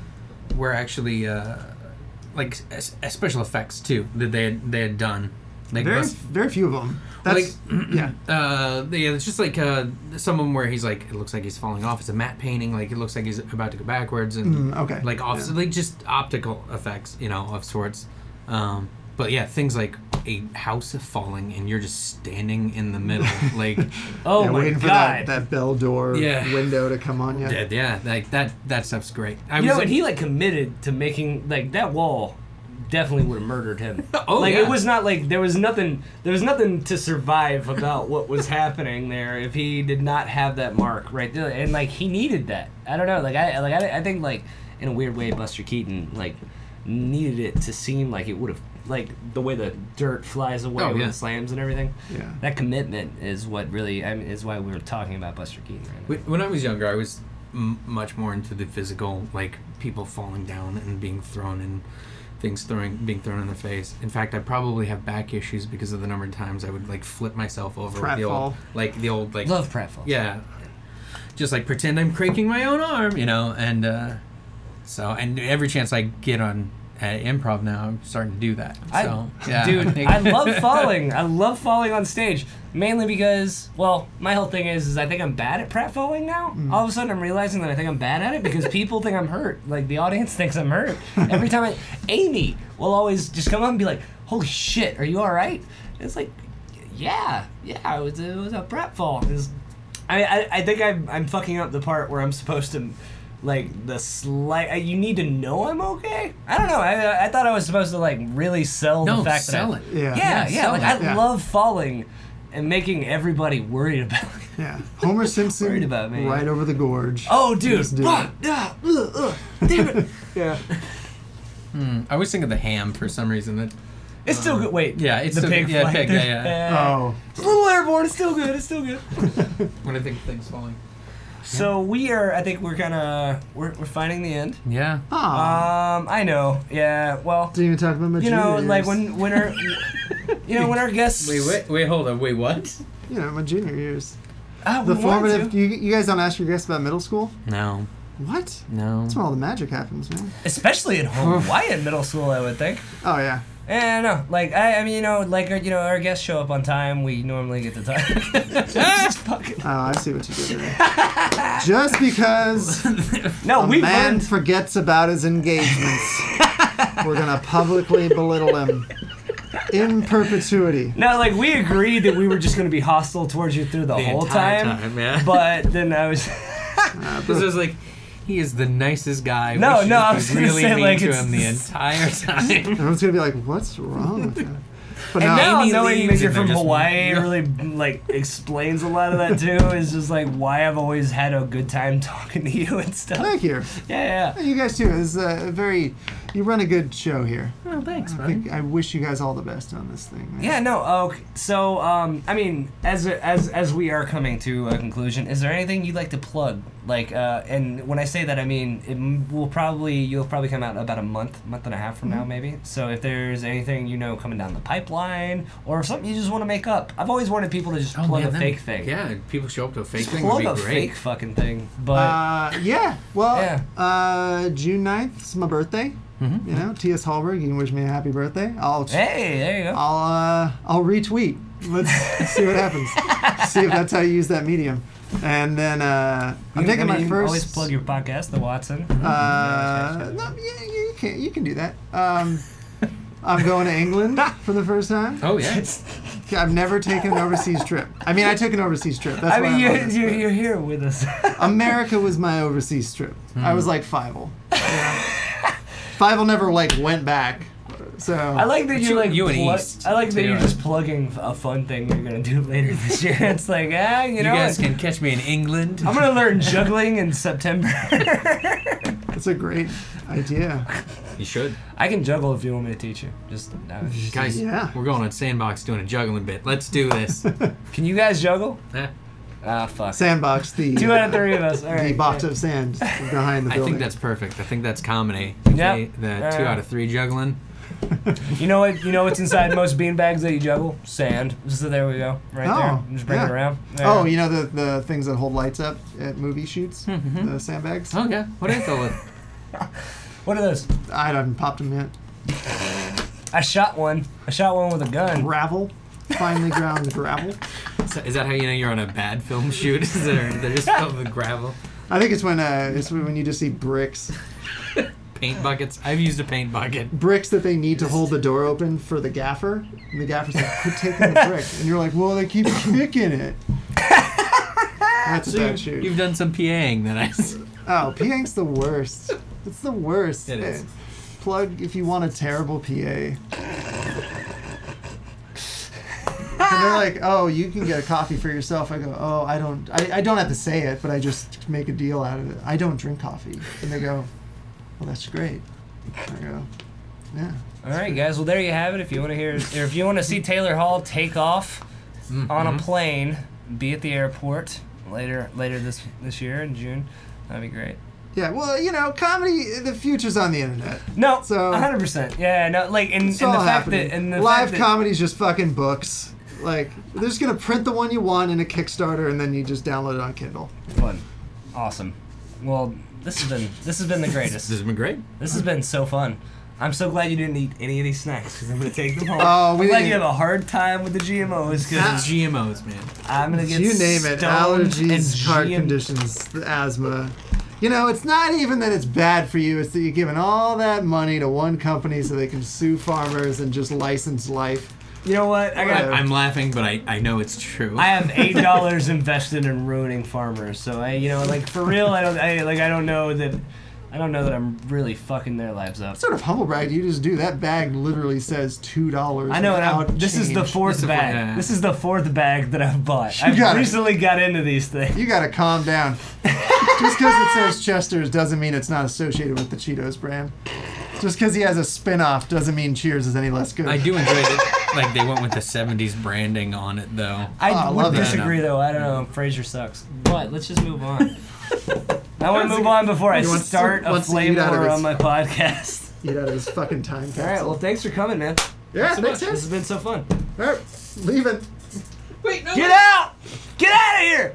were actually uh, like s- special effects too that they had, they had done. Like very bus- very few of them. That's like, yeah. Uh, yeah, it's just like uh, some of them where he's like, it looks like he's falling off. It's a matte painting. Like it looks like he's about to go backwards, and Mm, okay. like off, Yeah. like just optical effects, you know, of sorts. Um, but yeah, things like a house falling and you're just standing in the middle, like Oh yeah, my waiting god! for that, that bell door Yeah. window to come on you. yeah, yeah, like that. That stuff's great. I you was know, like, and he like committed to making like that wall. Definitely would have murdered him. Oh, like yeah. it was not like there was nothing. There was nothing to survive about what was happening there if he did not have that mark right there. And like he needed that. I don't know. Like I like I, I think like in a weird way, Buster Keaton like needed it to seem like it would have like the way the dirt flies away Oh, when yeah. it slams and everything. Yeah. That commitment is what really I mean is why we were talking about Buster Keaton. Right now. When I was younger, I was m- much more into the physical, like people falling down and being thrown and things throwing being thrown in their face. In fact, I probably have back issues because of the number of times I would like flip myself over with the old, Pratfall. like the old like Love pratfalls. yeah, just like pretend I'm cranking my own arm, you know, and uh, so and every chance I get on uh, improv now, I'm starting to do that. So I, yeah, dude, I love falling. I love falling on stage, mainly because, well, my whole thing is, is I think I'm bad at pratfalling now. Mm. All of a sudden, I'm realizing that I think I'm bad at it because people think I'm hurt. Like the audience thinks I'm hurt. Every time I, Amy will always just come up and be like, "Holy shit, are you all right?" And it's like, yeah, yeah, it was, it was a pratfall. It was, I, I, I think I'm, I'm fucking up the part where I'm supposed to. Like the slight, you need to know I'm okay. I don't know. I I thought I was supposed to like really sell no, the fact sell that I, it. Yeah. yeah, Yeah, yeah. sell Like it. I Yeah. love falling and making everybody worried about it. Yeah. Homer Simpson Worried about me. right over the gorge. Oh, dude! Just do Ah, it. ah, ugh, ugh, damn it! Yeah, Hmm. I always think of the ham for some reason. That it's still good. Wait, yeah, it's the still, pig. yeah, flying pig, through- yeah, yeah. Oh. It's a little airborne. It's still good. It's still good. When I think of things falling. So we are. I think we're kind of we're we're finding the end. Yeah. Aw. Um, I know. Yeah. Well, Didn't even talk about my you know, junior like years. when when our, you know, when our guests. Wait, wait, wait, hold on. Wait, what? You know, my junior years. Ah, we The wanted formative. to. You, you guys don't ask your guests about middle school? No, What? no. That's when all the magic happens, man. Especially in Hawaiian middle school, I would think. Oh yeah. Eh, no, like I, I mean, you know, like our, you know, our guests show up on time. We normally get the time. Just fucking- Oh, I see what you did there. Just because no, a we've man learned. forgets about his engagements, we're gonna publicly belittle him in perpetuity. No, like we agreed that we were just going to be hostile towards you through the, The whole entire time. time, yeah. But then I was. Uh, This was like, he is the nicest guy. We No, should no, just I be was gonna really say, mean like, to it's- him the entire time. Everyone's gonna be like, "What's wrong with him?" But And no, now Amy knowing leaves that you're and they're from just- Hawaii really like explains a lot of that too. Is just like why I've always had a good time talking to you and stuff. thank you. Yeah, yeah. You guys too. It's a very you run a good show here. Oh, thanks, I buddy. think I wish you guys all the best on this thing. Man. Yeah, no. Okay. So, um, I mean, as as as we are coming to a conclusion, is there anything you'd like to plug? Like, uh, and when I say that, I mean it m- will probably you'll probably come out about a month, month and a half from now, maybe. So, if there's anything you know coming down the pipeline, or something you just want to make up, I've always wanted people to just Oh, plug man, a that- fake thing. Yeah, people show up to a fake Just thing would plug be a great. fake fucking thing. But Uh, yeah. Well, Yeah. uh, June ninth is my birthday. Mhm. You know, T S Hallberg, you can wish me a happy birthday. I'll hey, there you go. I'll uh, I'll retweet. Let's see what happens. See if that's how you use that medium. And then uh, I'm You- taking I mean, my you can first. always plug your podcast, The Watson. Uh, no, yeah, you can you can do that. Um, I'm going to England for the first time. Oh yeah. I've never taken an overseas trip. I mean, I took an overseas trip. That's I why mean, I'm you're, on this, you're, but you're here with us. America was my overseas trip. I was like five-o. Yeah. Five-o never like went back. So I like that But you're you- like. you and plug- East, I like that too. you're just plugging a fun thing you're gonna do later this year. It's like, ah, you You know, guys can catch me in England. I'm gonna learn juggling in September. it's a great idea. You should. I can juggle if you want me to teach you. Just uh, Guys, Yeah. we're going on Sandbox doing a juggling bit. Let's do this. can you guys juggle? Eh, Ah, fuck. Sandbox, the Two out of three of us. All right. the box great. of sand behind the I building. think that's perfect. I think that's comedy. Yep. Okay, the Uh, two out of three juggling. You know what? You know what's inside most beanbags that you juggle? Sand. So there we go. Right Oh, there. Just bring yeah. it around. There. Oh, you know the the things that hold lights up at movie shoots, the sandbags. Oh yeah. What is that? What are those? I haven't popped them yet. I shot one. I shot one with a gun. Gravel, finely ground gravel. Is that how you know you're on a bad film shoot? Is there, they're just filled with gravel, I think it's when uh, it's when you just see bricks, paint buckets. I've used a paint bucket. bricks that they need to hold the door open for the gaffer, and the gaffer's like, "Quit taking the brick," and you're like, "Well, they keep kicking it." That's a So bad you, shoot. you've done some PAing that I. Oh, PA's the worst. It's the worst. It is. Eh, Plug if you want a terrible P A. And they're like, "Oh, you can get a coffee for yourself." I go, "Oh, I don't. I, I don't have to say it, but I just make a deal out of it. I don't drink coffee." And they go, "Well, that's great." I go, "Yeah." All right, guys. Well, there you have it. If you want to hear, or if you want to see Taylor Hall take off Mhm. on a plane, be at the airport later later this this year in June, that'd be great. Yeah. Well, you know, comedy. The future's on the internet. No, So- one hundred percent. Yeah, no, like, and, and It's the all fact happening. that, and the Live fact that, comedy's just fucking books. Like, they're just gonna print the one you want in a Kickstarter, and then you just download it on Kindle. fun, awesome. Well, this has been this has been the This greatest. has been great. This has been so fun. I'm so glad you didn't eat any of these snacks because I'm gonna take them home. Oh, we I'm glad didn't- you have a hard time with the G M Os The because G M Os, man. I'm gonna get You name it, stoned allergies, and heart G M conditions, the asthma. You know, it's not even that it's bad for you, it's that you're giving all that money to one company so they can sue farmers and just license life. You know what? I got. Whatever. I'm laughing, but I, I know it's true. I have eight dollars invested in ruining farmers. So I, you know, like for real, I don't. I like. I don't know that. I don't know that I'm really fucking their lives up. What sort of humble brag do you just do? That bag literally says two dollars. I know, and I'm, this is the fourth This is the bag. fourth- yeah. This is the fourth bag that I've bought. You I've got it. recently got into these things. You gotta calm down. Just because it says Chester's doesn't mean it's not associated with the Cheetos brand. Just because he has a spin-off doesn't mean Cheers is any less good. I do enjoy it. Like they went with the seventies branding on it, though. I Oh, I would love that. disagree, though. I don't know. Frasier sucks. But let's just move on. I want to move on before I He wants to- start a wants to flame eat out of war his- on my podcast. Eat out of his fucking time capsule. All right. Well, thanks for coming, man. yeah, so thanks, much. This has guys. been so fun. All right, leaving. Wait, no. Get out! Get out of here!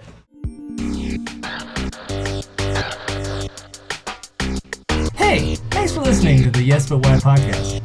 Hey, thanks for listening to the Yes But Why podcast.